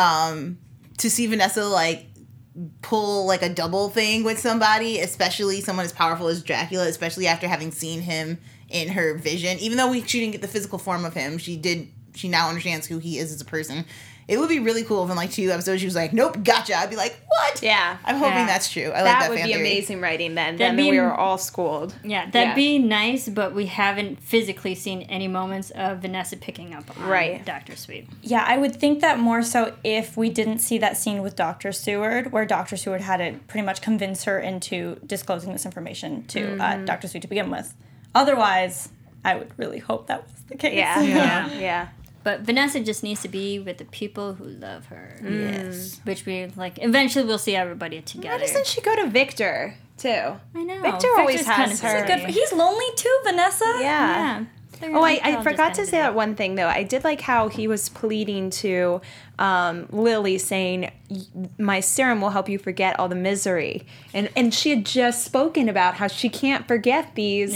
Speaker 4: To see Vanessa like pull like a double thing with somebody, especially someone as powerful as Dracula, especially after having seen him in her vision. Even though she didn't get the physical form of him, she now understands who he is as a person. It would be really cool if in like 2 episodes she was like, nope, gotcha. I'd be like, what?
Speaker 3: Yeah.
Speaker 4: I'm hoping
Speaker 1: Yeah.
Speaker 4: that's true. I like
Speaker 3: That
Speaker 4: that
Speaker 3: would
Speaker 4: fan
Speaker 3: be
Speaker 4: theory.
Speaker 3: amazing writing then.
Speaker 1: That'd
Speaker 3: Then
Speaker 1: be
Speaker 3: we
Speaker 1: am-
Speaker 3: were all schooled.
Speaker 1: Yeah, that'd
Speaker 3: Yeah.
Speaker 1: be nice, but we haven't physically seen any moments of Vanessa picking up on
Speaker 3: Right.
Speaker 1: Dr. Sweet.
Speaker 5: Yeah, I would think that more so if we didn't see that scene with Dr. Seward, where Dr. Seward had to pretty much convince her into disclosing this information to Dr. Sweet to begin with. Otherwise, I would really hope that was the case.
Speaker 3: Yeah.
Speaker 1: Yeah.
Speaker 3: Yeah.
Speaker 1: But Vanessa just needs to be with the people who love her.
Speaker 4: Yes.
Speaker 1: Which we, eventually we'll see everybody together.
Speaker 3: Why doesn't she go to Victor too?
Speaker 1: I know.
Speaker 3: Victor always
Speaker 1: Victor's
Speaker 3: has her.
Speaker 1: scary.
Speaker 5: Good for, he's lonely too, Vanessa.
Speaker 3: Yeah.
Speaker 1: They're
Speaker 3: Oh,
Speaker 1: all
Speaker 3: I
Speaker 1: just
Speaker 3: forgot to
Speaker 1: kinda
Speaker 3: say that one thing, though. I did like how he was pleading to Lily, saying, my serum will help you forget all the misery. And she had just spoken about how she can't forget these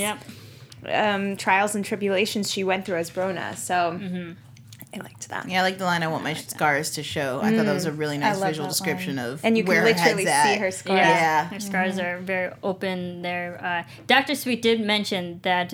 Speaker 1: Yep.
Speaker 3: trials and tribulations she went through as Brona. So I liked that.
Speaker 4: Yeah, I like the line, I want my scars to show. I thought that was a really nice
Speaker 5: love
Speaker 4: visual
Speaker 5: that
Speaker 4: description of
Speaker 3: And you can
Speaker 4: where her
Speaker 3: literally
Speaker 4: head's
Speaker 3: see
Speaker 4: at.
Speaker 3: her scars.
Speaker 4: Yeah.
Speaker 1: Their scars are very open. Dr. Sweet did mention that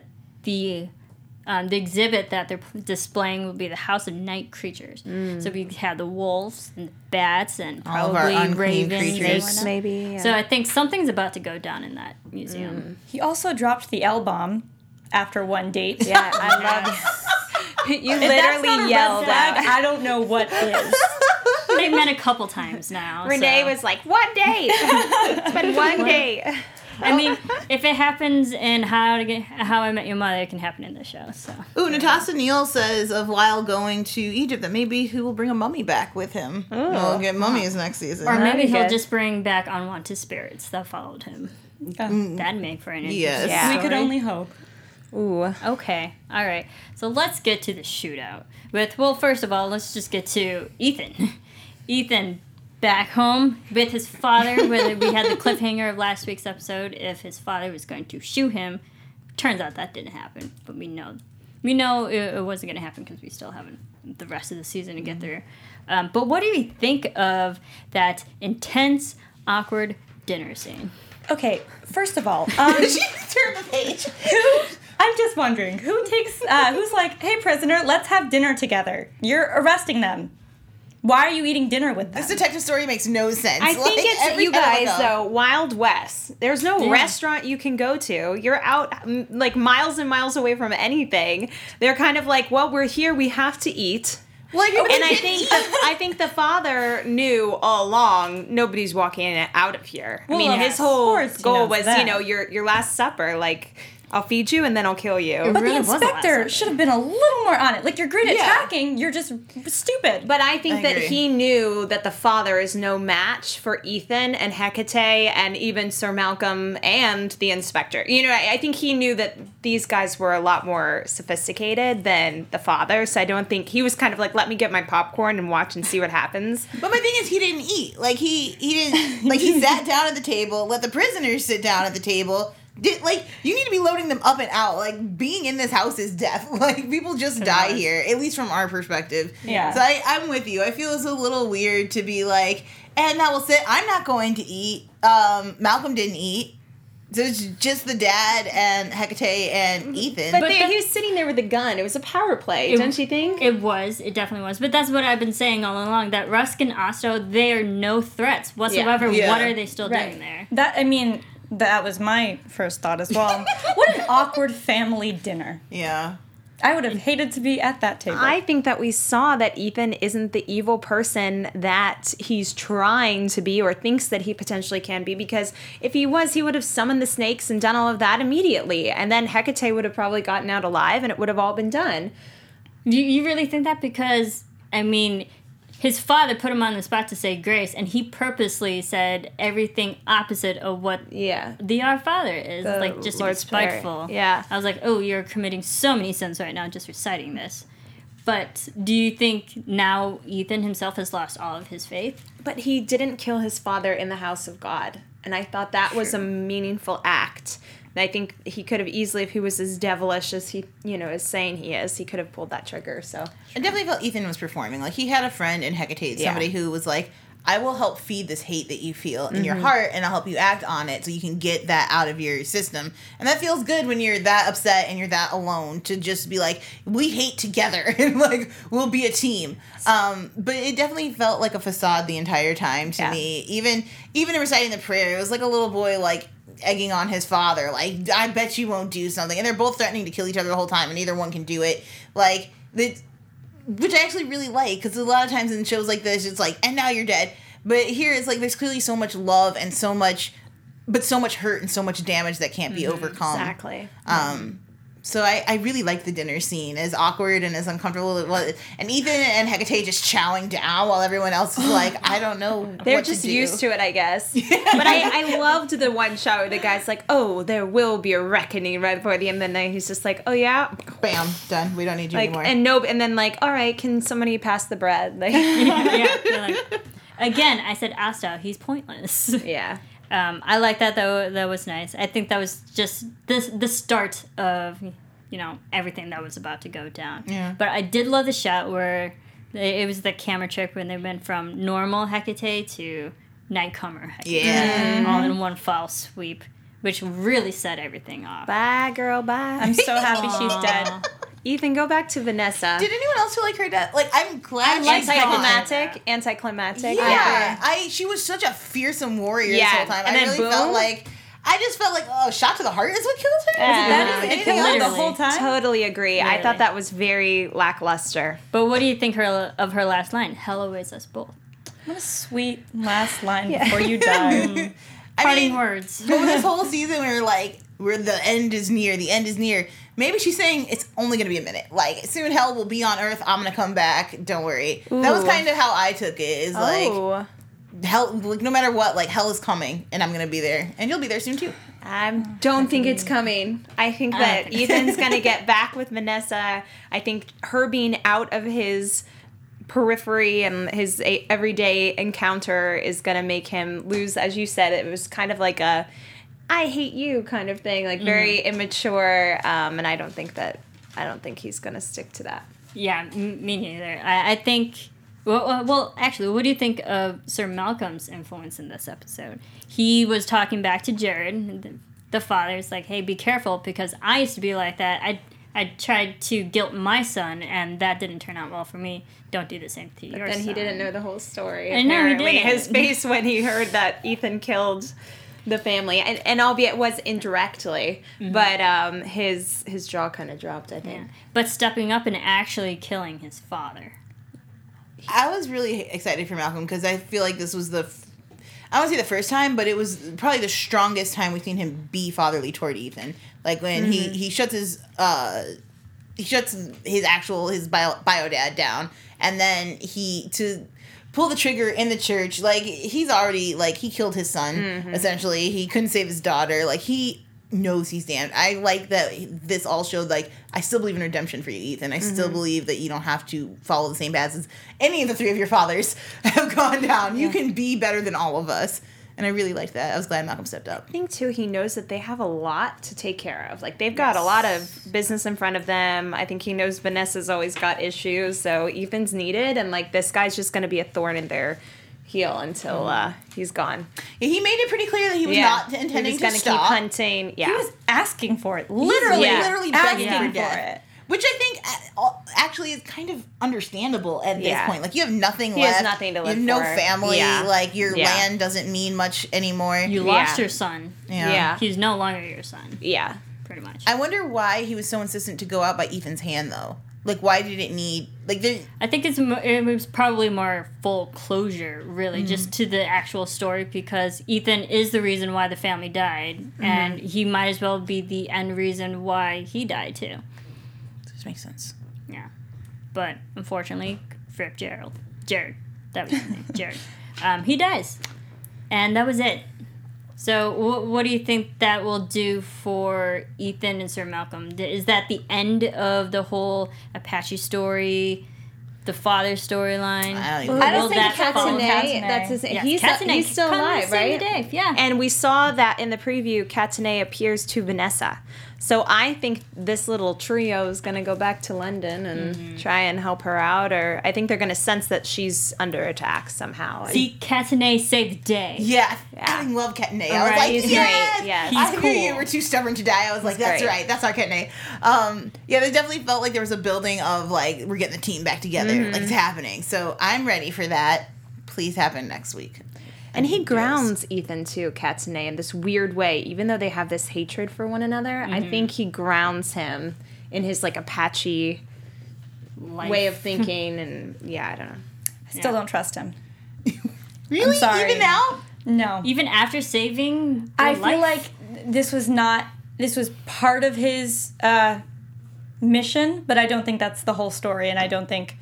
Speaker 1: the exhibit that they're displaying will be the House of Night Creatures. So we have the wolves and the bats and
Speaker 4: All of our
Speaker 1: probably
Speaker 4: unclean
Speaker 1: ravens and
Speaker 4: creatures.
Speaker 1: whatnot.
Speaker 3: Maybe. Yeah.
Speaker 1: So I think something's about to go down in that museum.
Speaker 5: He also dropped the L-bomb after one date.
Speaker 3: Yeah, I love you
Speaker 5: If that's not
Speaker 3: literally
Speaker 5: a
Speaker 3: yelled
Speaker 5: red flag,
Speaker 3: out.
Speaker 5: I don't know what is.
Speaker 1: They've met a couple times now.
Speaker 3: Renee
Speaker 1: so.
Speaker 3: was like, one day. It's been one day.
Speaker 1: I mean, if it happens in How I Met Your Mother, it can happen in the show. So
Speaker 4: Ooh, Natasha Neal says of Lyle going to Egypt that maybe he will bring a mummy back with him. We'll get mummies next season.
Speaker 1: or maybe he'll
Speaker 3: good.
Speaker 1: just bring back unwanted spirits that followed him. That'd make for an interesting
Speaker 4: Yes.
Speaker 3: Yeah.
Speaker 5: We could
Speaker 1: story.
Speaker 5: only hope.
Speaker 3: Ooh.
Speaker 1: Okay, all right. So let's get to the shootout. First of all, let's just get to Ethan. Ethan back home with his father. Whether we had the cliffhanger of last week's episode, if his father was going to shoot him. Turns out that didn't happen, but we know it wasn't going to happen because we still haven't the rest of the season to get through. But what do you think of that intense, awkward dinner scene?
Speaker 5: Okay, first of all,
Speaker 4: Turn the page.
Speaker 5: I'm just wondering, who's like, hey, prisoner, let's have dinner together. You're arresting them. Why are you eating dinner with them?
Speaker 4: This detective story makes no sense.
Speaker 3: I think it's
Speaker 4: every
Speaker 3: you
Speaker 4: time I
Speaker 3: guys
Speaker 4: go-
Speaker 3: though. Wild West. There's no restaurant you can go to. You're out like miles and miles away from anything. They're kind of like, well, we're here. We have to eat.
Speaker 4: Well,
Speaker 3: And I think the father knew all along nobody's walking out of here. I
Speaker 5: Well,
Speaker 3: mean,
Speaker 5: of
Speaker 3: his whole
Speaker 5: course he
Speaker 3: goal
Speaker 5: knows
Speaker 3: was,
Speaker 5: that.
Speaker 3: your last supper. Like, I'll feed you and then I'll kill you.
Speaker 5: But
Speaker 1: really
Speaker 5: the
Speaker 1: was a lot
Speaker 5: inspector
Speaker 1: of
Speaker 5: should have been a little more on it. Like, you're great at
Speaker 4: Yeah.
Speaker 5: tracking, you're just stupid.
Speaker 3: But I think
Speaker 4: I
Speaker 3: that
Speaker 4: agree.
Speaker 3: he knew that the father is no match for Ethan and Hecate and even Sir Malcolm and the inspector. You know, I think he knew that these guys were a lot more sophisticated than the father. So I don't think he was kind of like, let me get my popcorn and watch and see what happens.
Speaker 4: But my thing is, he didn't eat. Like he didn't. Like he sat down at the table, let the prisoners sit down at the table. Like you need to be loading them up and out. Like being in this house is death. Like people just die here, at least from our perspective.
Speaker 5: Yeah.
Speaker 4: So I'm with you. I feel it's a little weird to be like, and now we'll sit. I'm not going to eat. Malcolm didn't eat. So it's just the dad and Hecate and Ethan.
Speaker 3: But he was sitting there with a gun. It was a power play, don't you think?
Speaker 1: It definitely was. But that's what I've been saying all along, that Rusk and Asto, they are no threats whatsoever.
Speaker 4: Yeah.
Speaker 1: What are they still
Speaker 3: Right.
Speaker 1: doing there?
Speaker 5: That was my first thought as well. What an awkward family dinner.
Speaker 4: yeah.
Speaker 5: I would have hated to be at that table.
Speaker 3: I think that we saw that Ethan isn't the evil person that he's trying to be or thinks that he potentially can be, because if he was, he would have summoned the snakes and done all of that immediately, and then Hecate would have probably gotten out alive and it would have all been done.
Speaker 1: You really think that? Because, I mean, his father put him on the spot to say grace, and he purposely said everything opposite of what
Speaker 3: Yeah.
Speaker 1: the Our Father is.
Speaker 3: The
Speaker 1: Like, just
Speaker 3: Lord's
Speaker 1: to be
Speaker 3: Prayer.
Speaker 1: spiteful.
Speaker 3: Yeah.
Speaker 1: I was like, oh, you're committing so many sins right now just reciting this. But do you think now Ethan himself has lost all of his faith?
Speaker 3: But he didn't kill his father in the house of God, and I thought that was a meaningful act. And I think he could have easily, if he was as devilish as he, is saying he is, he could have pulled that trigger. So
Speaker 4: I definitely felt Ethan was performing. Like, he had a friend in Hecate,
Speaker 3: Yeah.
Speaker 4: somebody who was like, I will help feed this hate that you feel in your heart, and I'll help you act on it so you can get that out of your system. And that feels good when you're that upset and you're that alone, to just be like, we hate together, and, like, we'll be a team. But it definitely felt like a facade the entire time to me. Even in reciting the prayer, it was like a little boy, like, egging on his father, like, I bet you won't do something. And they're both threatening to kill each other the whole time, and neither one can do it. Like, which I actually really like, because a lot of times in shows like this, it's like, and now you're dead. But here it's like, there's clearly so much love and so much hurt and so much damage that can't be overcome.
Speaker 3: exactly.
Speaker 4: So I really like the dinner scene, as awkward and as uncomfortable as it was. And Ethan and Hecate just chowing down while everyone else is like, I don't know
Speaker 3: They're
Speaker 4: what
Speaker 3: just
Speaker 4: to do.
Speaker 3: used to it, I guess. But I loved the one shot where the guy's like, oh, there will be a reckoning right before the end of the night. He's just like, oh, yeah.
Speaker 4: Bam, done. We don't need you
Speaker 3: Like,
Speaker 4: anymore.
Speaker 3: and then like, all right, can somebody pass the bread? Like,
Speaker 1: Yeah. You're like, again, I said Asto, he's pointless.
Speaker 3: yeah.
Speaker 1: I like that, though. That was nice. I think that was just the start of, everything that was about to go down.
Speaker 4: Yeah.
Speaker 1: But I did love the shot where it was the camera trick when they went from normal Hecate to Nightcomer Hecate.
Speaker 4: Yeah.
Speaker 1: All in one foul sweep, which really set everything off.
Speaker 3: Bye, girl, bye.
Speaker 5: I'm so happy she's dead.
Speaker 3: Ethan, go back to Vanessa.
Speaker 4: Did anyone else feel like her death? Like, I'm glad she's gone.
Speaker 3: Anticlimactic.
Speaker 4: Yeah, she was such a fearsome warrior
Speaker 3: Yeah,
Speaker 4: this whole time.
Speaker 3: and
Speaker 4: I
Speaker 3: then
Speaker 4: really
Speaker 3: boom.
Speaker 4: felt like, oh, shot to the heart is what kills her.
Speaker 5: That is it
Speaker 4: Anything
Speaker 5: killed her
Speaker 4: else?
Speaker 5: the
Speaker 1: Literally.
Speaker 5: whole time?
Speaker 3: Totally agree. I
Speaker 1: Literally.
Speaker 3: thought that was very lackluster.
Speaker 1: But what do you think of her last line? Hell awaits us both.
Speaker 5: What a sweet last line before you die.
Speaker 1: Parting words.
Speaker 4: But with this whole season, we were like, the end is near. The end is near. Maybe she's saying it's only going to be a minute. Like, soon hell will be on Earth. I'm going to come back. Don't worry. That was
Speaker 3: Ooh.
Speaker 4: kind of how I took it. Is like, hell, like, no matter what, like, hell is coming, and I'm going to be there. And you'll be there soon, too.
Speaker 3: I don't think it's coming. I think that Ethan's going to get back with Vanessa. I think her being out of his periphery and his everyday encounter is going to make him lose, as you said, it was kind of like a I hate you kind of thing, like very immature, and I don't think he's going to stick to that.
Speaker 1: Yeah, me neither. I think. Well, actually, what do you think of Sir Malcolm's influence in this episode? He was talking back to Jared. The father's like, "Hey, be careful, because I used to be like that. I tried to guilt my son, and that didn't turn out well for me. Don't do the same to your
Speaker 3: Then
Speaker 1: son."
Speaker 3: he didn't know the whole story.
Speaker 1: I know, he
Speaker 3: apparently.
Speaker 1: didn't.
Speaker 3: His face when he heard that Ethan killed the family, and albeit was indirectly, but his jaw kind of dropped, I think.
Speaker 1: Yeah. But stepping up and actually killing his father.
Speaker 4: I was really excited for Malcolm because I feel like this was I don't say the first time, but it was probably the strongest time we've seen him be fatherly toward Ethan. Like when he shuts his bio dad down, and then to pull the trigger in the church. Like he's already like he killed his son essentially. He couldn't save his daughter. Like he knows he's damned. I like that this all showed like I still believe in redemption for you, Ethan. I still believe that you don't have to follow the same paths as any of the three of your fathers have gone down. You can be better than all of us. And I really liked that. I was glad Malcolm stepped up.
Speaker 3: I think, too, he knows that they have a lot to take care of. Like, they've got a lot of business in front of them. I think he knows Vanessa's always got issues, so Ethan's needed. And, like, this guy's just going to be a thorn in their heel until he's gone.
Speaker 4: Yeah, he made it pretty clear that he was not intending to stop.
Speaker 3: Keep hunting. Yeah.
Speaker 5: He was asking for it. Literally
Speaker 4: begging
Speaker 5: asking
Speaker 4: for death. Which I think actually is kind of understandable at this point. Like, you have nothing left.
Speaker 3: He has nothing to live for.
Speaker 4: You have no family. Yeah. Like, your land doesn't mean much anymore.
Speaker 1: You lost your son.
Speaker 3: Yeah.
Speaker 1: He's no longer your son.
Speaker 3: Yeah.
Speaker 1: Pretty much.
Speaker 4: I wonder why he was so insistent to go out by Ethan's hand, though. Like, why did it need... Like,
Speaker 1: I think it was probably more full closure, really, just to the actual story, because Ethan is the reason why the family died, and he might as well be the end reason why he died, too.
Speaker 4: Makes sense.
Speaker 1: Yeah. But unfortunately, Jared, that was his name, Jared. He dies. And that was it. So what do you think that will do for Ethan and Sir Malcolm? Is that the end of the whole Apache story, the father storyline?
Speaker 3: I don't think Catanay, that's his name.
Speaker 1: Yes,
Speaker 3: he's still alive, right?
Speaker 1: Dave, yeah.
Speaker 3: And we saw that in the preview, Catanay appears to Vanessa. So I think this little trio is going to go back to London and try and help her out, or I think they're going to sense that she's under attack somehow.
Speaker 1: See, Catanay saved the day.
Speaker 4: Yeah. I love Catanay. I was like,
Speaker 3: he's
Speaker 4: yes!
Speaker 3: great. Yes.
Speaker 4: I knew you were too stubborn to die. I was like, that's
Speaker 3: great.
Speaker 4: right. That's our Catanay. Yeah, they definitely felt like there was a building of, like, we're getting the team back together. Like, it's happening. So I'm ready for that. Please happen next week.
Speaker 3: And he grounds Ethan, too, Catanay, in this weird way. Even though they have this hatred for one another, I think he grounds him in his, like, Apache way of thinking. And, I don't know.
Speaker 5: I still don't trust him.
Speaker 4: Really?
Speaker 5: I'm sorry.
Speaker 4: Even now?
Speaker 5: No.
Speaker 1: Even after saving
Speaker 5: I
Speaker 1: life?
Speaker 5: feel like this was part of his mission, but I don't think that's the whole story, and I don't think...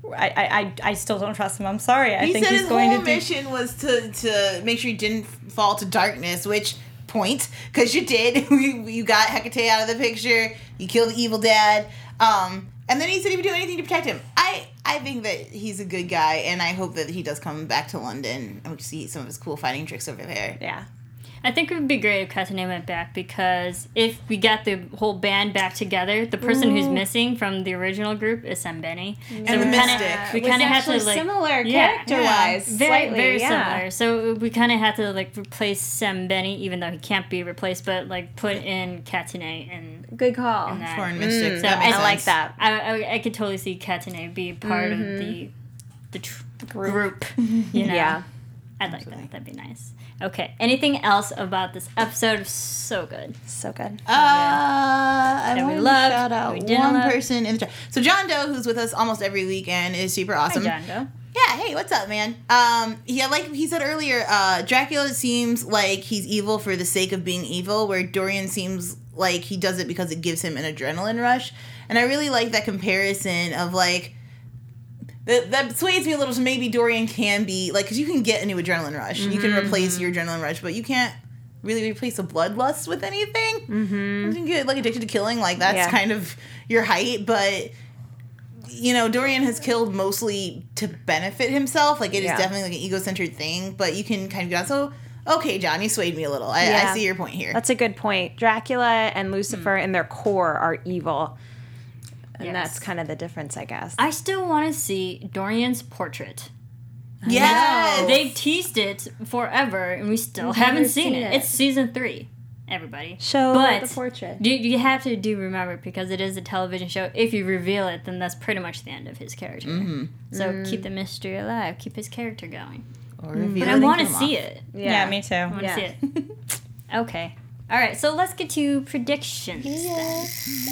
Speaker 5: I still don't trust him. I'm sorry. I think he's going to...
Speaker 4: His whole mission was to make sure you didn't fall to darkness, which point, because you did. You got Hecate out of the picture. You killed the evil dad. And then he said he would do anything to protect him. I think that he's a good guy, and I hope that he does come back to London and we see some of his cool fighting tricks over there.
Speaker 3: Yeah.
Speaker 1: I think it would be great if Catanay went back, because if we got the whole band back together, the person who's missing from the original group is Sembeni.
Speaker 4: And the Mystic.
Speaker 1: We kind of have to like
Speaker 3: similar character-wise,
Speaker 1: very similar. So we kind of have to like replace Sembeni, even though he can't be replaced, but like put in Catanay and
Speaker 3: good call.
Speaker 4: Foreign Mystic.
Speaker 1: So
Speaker 3: I like that.
Speaker 1: I could totally see Catanay be part of the group. You know?
Speaker 3: Yeah.
Speaker 1: I'd like that. That'd be nice. Okay. Anything else about this episode? So good.
Speaker 3: So good.
Speaker 4: I
Speaker 1: That we
Speaker 4: want to
Speaker 1: loved,
Speaker 4: shout out
Speaker 1: we didn't
Speaker 4: one
Speaker 1: love.
Speaker 4: person in the chat. So John Doe, who's with us almost every weekend, is super awesome.
Speaker 1: Hi, John Doe.
Speaker 4: Yeah, hey, what's up, man? Yeah, like he said earlier, Dracula seems like he's evil for the sake of being evil, where Dorian seems like he does it because it gives him an adrenaline rush. And I really like that comparison of like, that sways me a little to maybe Dorian can be, like, because you can get a new adrenaline rush. You can replace your adrenaline rush, but you can't really replace a bloodlust with anything. You can get, like, addicted to killing, like, that's kind of your height, but... You know, Dorian has killed mostly to benefit himself. Like, it is definitely like an ego-centered thing, but you can kind of get on. So, okay, John, you swayed me a little. I see your point here.
Speaker 3: That's a good point. Dracula and Lucifer in their core are evil. And that's kind of the difference, I guess.
Speaker 1: I still want to see Dorian's portrait.
Speaker 4: Yes!
Speaker 1: They've teased it forever, and we still haven't seen it. It's season 3, everybody.
Speaker 3: Show
Speaker 1: but
Speaker 3: the portrait.
Speaker 1: You have to remember, because it is a television show, if you reveal it, then that's pretty much the end of his character. So keep the mystery alive. Keep his character going.
Speaker 4: Or
Speaker 1: But I want to see it.
Speaker 5: Yeah, me too.
Speaker 1: I want to see it. Okay. All right, so let's get to predictions then.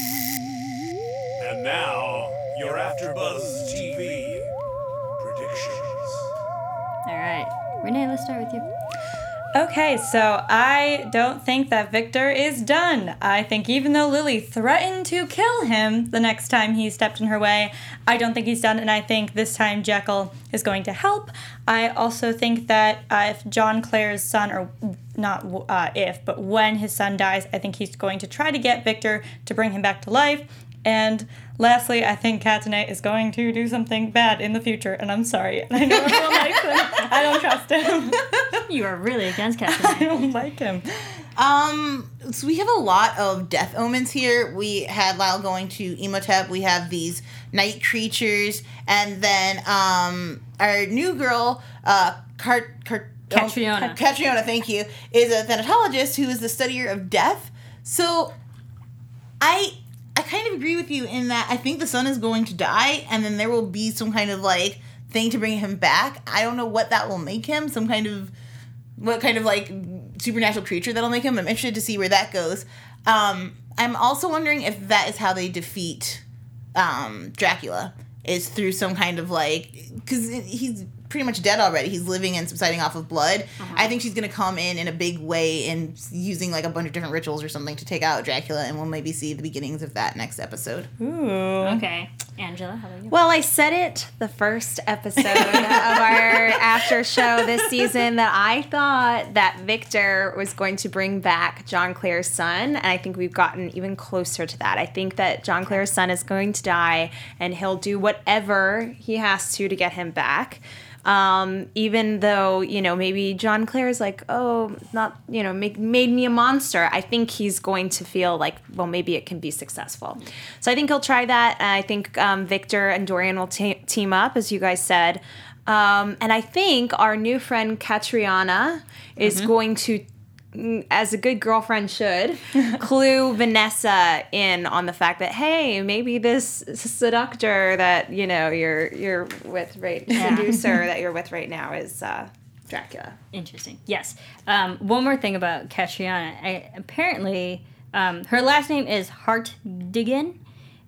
Speaker 2: And now, your AfterBuzz TV predictions.
Speaker 1: All right. Renee, let's start with you.
Speaker 5: Okay, so I don't think that Victor is done. I think even though Lily threatened to kill him the next time he stepped in her way, I don't think he's done, and I think this time Jekyll is going to help. I also think that if John Clare's son, or not if, but when his son dies, I think he's going to try to get Victor to bring him back to life. And lastly, I think Catanate is going to do something bad in the future, and I'm sorry. I know everyone likes him. I don't trust him.
Speaker 1: You are really against
Speaker 5: I
Speaker 1: Catanate.
Speaker 5: don't like him.
Speaker 4: So we have a lot of death omens here. We had Lyle going to Imhotep. We have these night creatures, and then our new girl,
Speaker 1: Catriona.
Speaker 4: Catriona, thank you, is a thanatologist who is the studier of death. So I kind of agree with you in that I think the son is going to die, and then there will be some kind of like thing to bring him back. I don't know what that will make him. What kind of like supernatural creature that'll make him. I'm interested to see where that goes. I'm also wondering if that is how they defeat Dracula, is through some kind of like, because he's pretty much dead already. He's living and subsiding off of blood. I think she's going to come in a big way and using like a bunch of different rituals or something to take out Dracula, and we'll maybe see the beginnings of that next episode.
Speaker 5: Ooh.
Speaker 1: Okay. Angela, how about you?
Speaker 3: Well, I said it the first episode of our after show this season that I thought that Victor was going to bring back John Clare's son, and I think we've gotten even closer to that. I think that John Clare's son is going to die, and he'll do whatever he has to get him back. Even though, maybe John Clare's like, oh, not, made me a monster. I think he's going to feel like, well, maybe it can be successful. So I think he'll try that. And I think Victor and Dorian will team up, as you guys said. And I think our new friend Catriona is going to, as a good girlfriend should, clue Vanessa in on the fact that, hey, maybe this seductor that you're with seducer that you're with right now is Dracula.
Speaker 1: Interesting. Yes. One more thing about Catriona. Apparently, her last name is Hartigan,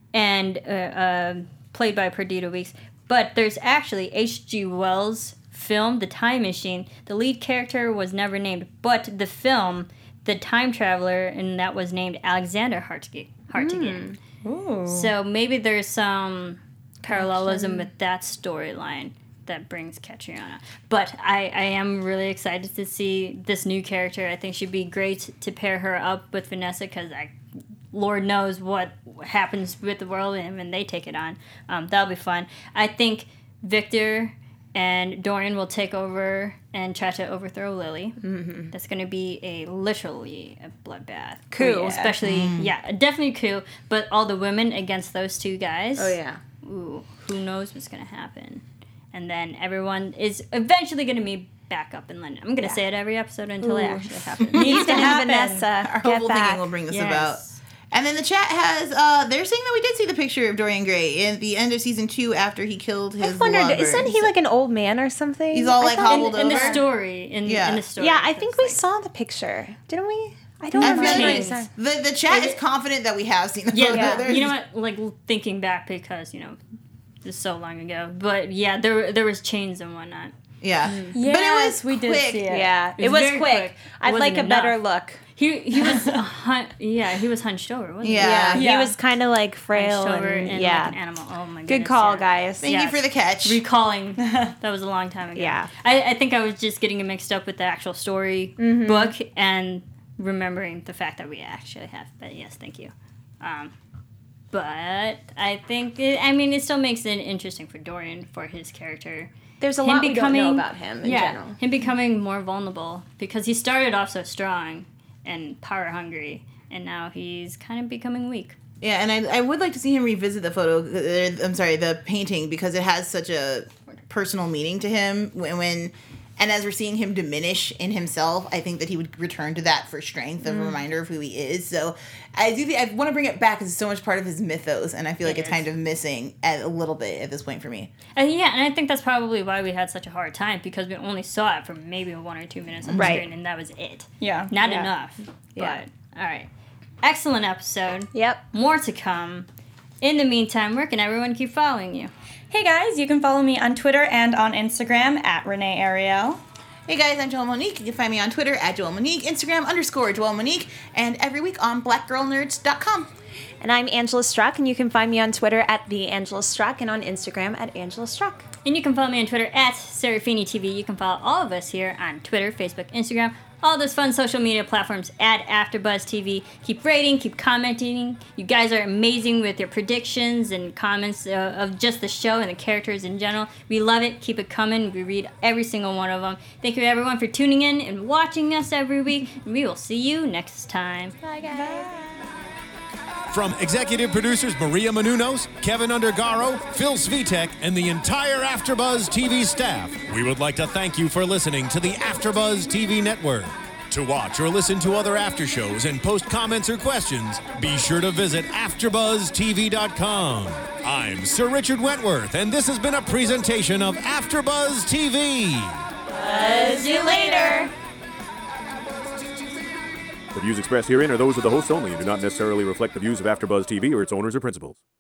Speaker 1: and played by Perdita Weeks. But there's actually H.G. Wells' film, The Time Machine. The lead character was never named, but the film, The Time Traveler, and that was named Alexander Hartigan.
Speaker 5: Ooh.
Speaker 1: So maybe there's some parallelism with that storyline that brings Catriona. But I am really excited to see this new character. I think she'd be great to pair her up with Vanessa, because Lord knows what happens with the world and they take it on. That'll be fun. I think Victor and Dorian will take over and try to overthrow Lily. Mm-hmm. That's going to be literally a bloodbath.
Speaker 3: Coup.
Speaker 1: Especially, definitely coup. But all the women against those two guys.
Speaker 3: Oh, yeah.
Speaker 1: Ooh, who knows what's going to happen. And then everyone is eventually going to meet back up in London. I'm going to say it every episode until it actually happens.
Speaker 5: Needs to happen.
Speaker 3: Vanessa,
Speaker 4: Our
Speaker 3: get
Speaker 4: hopeful
Speaker 3: back.
Speaker 4: thinking will bring this
Speaker 1: Yes.
Speaker 4: about. And then the chat has, they're saying that we did see the picture of Dorian Gray in the end of season 2 after he killed his
Speaker 3: I wondered,
Speaker 4: lover.
Speaker 3: isn't he like an old man or something?
Speaker 4: He's all,
Speaker 3: I
Speaker 4: like,
Speaker 3: thought-
Speaker 4: hobbled
Speaker 1: in the
Speaker 4: over?
Speaker 1: story. In the story.
Speaker 3: Yeah, I think we
Speaker 1: it's
Speaker 3: saw the picture. Didn't we? I don't
Speaker 4: I
Speaker 3: remember.
Speaker 4: feel
Speaker 3: what
Speaker 4: like
Speaker 3: he said.
Speaker 4: the chat is confident that we have seen the
Speaker 1: Yeah,
Speaker 4: photo. There's-
Speaker 1: you know what? Like thinking back, because it's so long ago. But yeah, there was chains and whatnot.
Speaker 4: Yeah.
Speaker 5: Yes,
Speaker 4: But it was
Speaker 5: we did
Speaker 4: quick.
Speaker 5: see it.
Speaker 3: Yeah,
Speaker 1: It
Speaker 3: it
Speaker 1: was
Speaker 3: was
Speaker 1: very
Speaker 3: quick.
Speaker 1: quick. It
Speaker 3: I'd like
Speaker 1: wasn't
Speaker 3: a better
Speaker 1: enough.
Speaker 3: look.
Speaker 1: He was he was hunched over, wasn't
Speaker 4: Yeah.
Speaker 3: He
Speaker 5: Yeah.
Speaker 3: was kind of like
Speaker 1: he?
Speaker 3: frail
Speaker 1: Hunched over
Speaker 3: and
Speaker 1: and
Speaker 3: yeah.
Speaker 1: like an animal. Oh my goodness.
Speaker 3: Good call,
Speaker 1: yeah.
Speaker 3: guys.
Speaker 4: Thank you
Speaker 1: Yes.
Speaker 4: for the catch.
Speaker 1: Recalling that was a long time ago.
Speaker 3: Yeah.
Speaker 1: I think I was just getting it mixed up with the actual story book and remembering the fact that we actually have. But yes, thank you. But I think it still makes it interesting for Dorian, for his character.
Speaker 3: There's a lot we don't know about him in general.
Speaker 1: Him becoming more vulnerable, because he started off so strong and power hungry, and now he's kind of becoming weak.
Speaker 4: Yeah, and I would like to see him revisit the photo. The painting, because it has such a personal meaning to him. And as we're seeing him diminish in himself, I think that he would return to that for strength, a reminder of who he is. So I want to bring it back, because it's so much part of his mythos, and I feel like it's kind of missing a little bit at this point for me.
Speaker 1: And I think that's probably why we had such a hard time, because we only saw it for maybe 1 or 2 minutes on the
Speaker 3: Right.
Speaker 1: screen, and that was it.
Speaker 5: Yeah.
Speaker 1: Not
Speaker 5: Yeah.
Speaker 1: enough.
Speaker 3: Yeah.
Speaker 1: But, all right. Excellent episode.
Speaker 3: Yep.
Speaker 1: More to come. In the meantime, where can everyone keep following you?
Speaker 5: Hey guys, you can follow me on Twitter and on Instagram at Renee Ariel.
Speaker 4: Hey guys, I'm Joelle Monique. You can find me on Twitter at Joelle Monique, Instagram _Joelle Monique, and every week on blackgirlnerds.com.
Speaker 3: And I'm Angela Struck, and you can find me on Twitter at @TheAngelaStruck and on Instagram at Angela Struck.
Speaker 1: And you can follow me on Twitter at Serafini TV. You can follow all of us here on Twitter, Facebook, Instagram, all those fun social media platforms at AfterBuzz TV. Keep rating, keep commenting. You guys are amazing with your predictions and comments of just the show and the characters in general. We love it. Keep it coming. We read every single one of them. Thank you everyone for tuning in and watching us every week. And we will see you next time.
Speaker 3: Bye, guys.
Speaker 2: From executive producers Maria Menounos, Kevin Undergaro, Phil Svitek, and the entire AfterBuzz TV staff, we would like to thank you for listening to the AfterBuzz TV network. To watch or listen to other after shows and post comments or questions, be sure to visit AfterBuzzTV.com. I'm Sir Richard Wentworth, and this has been a presentation of AfterBuzz TV.
Speaker 1: Buzz you later.
Speaker 6: The views expressed herein are those of the hosts only and do not necessarily reflect the views of AfterBuzz TV or its owners or principals.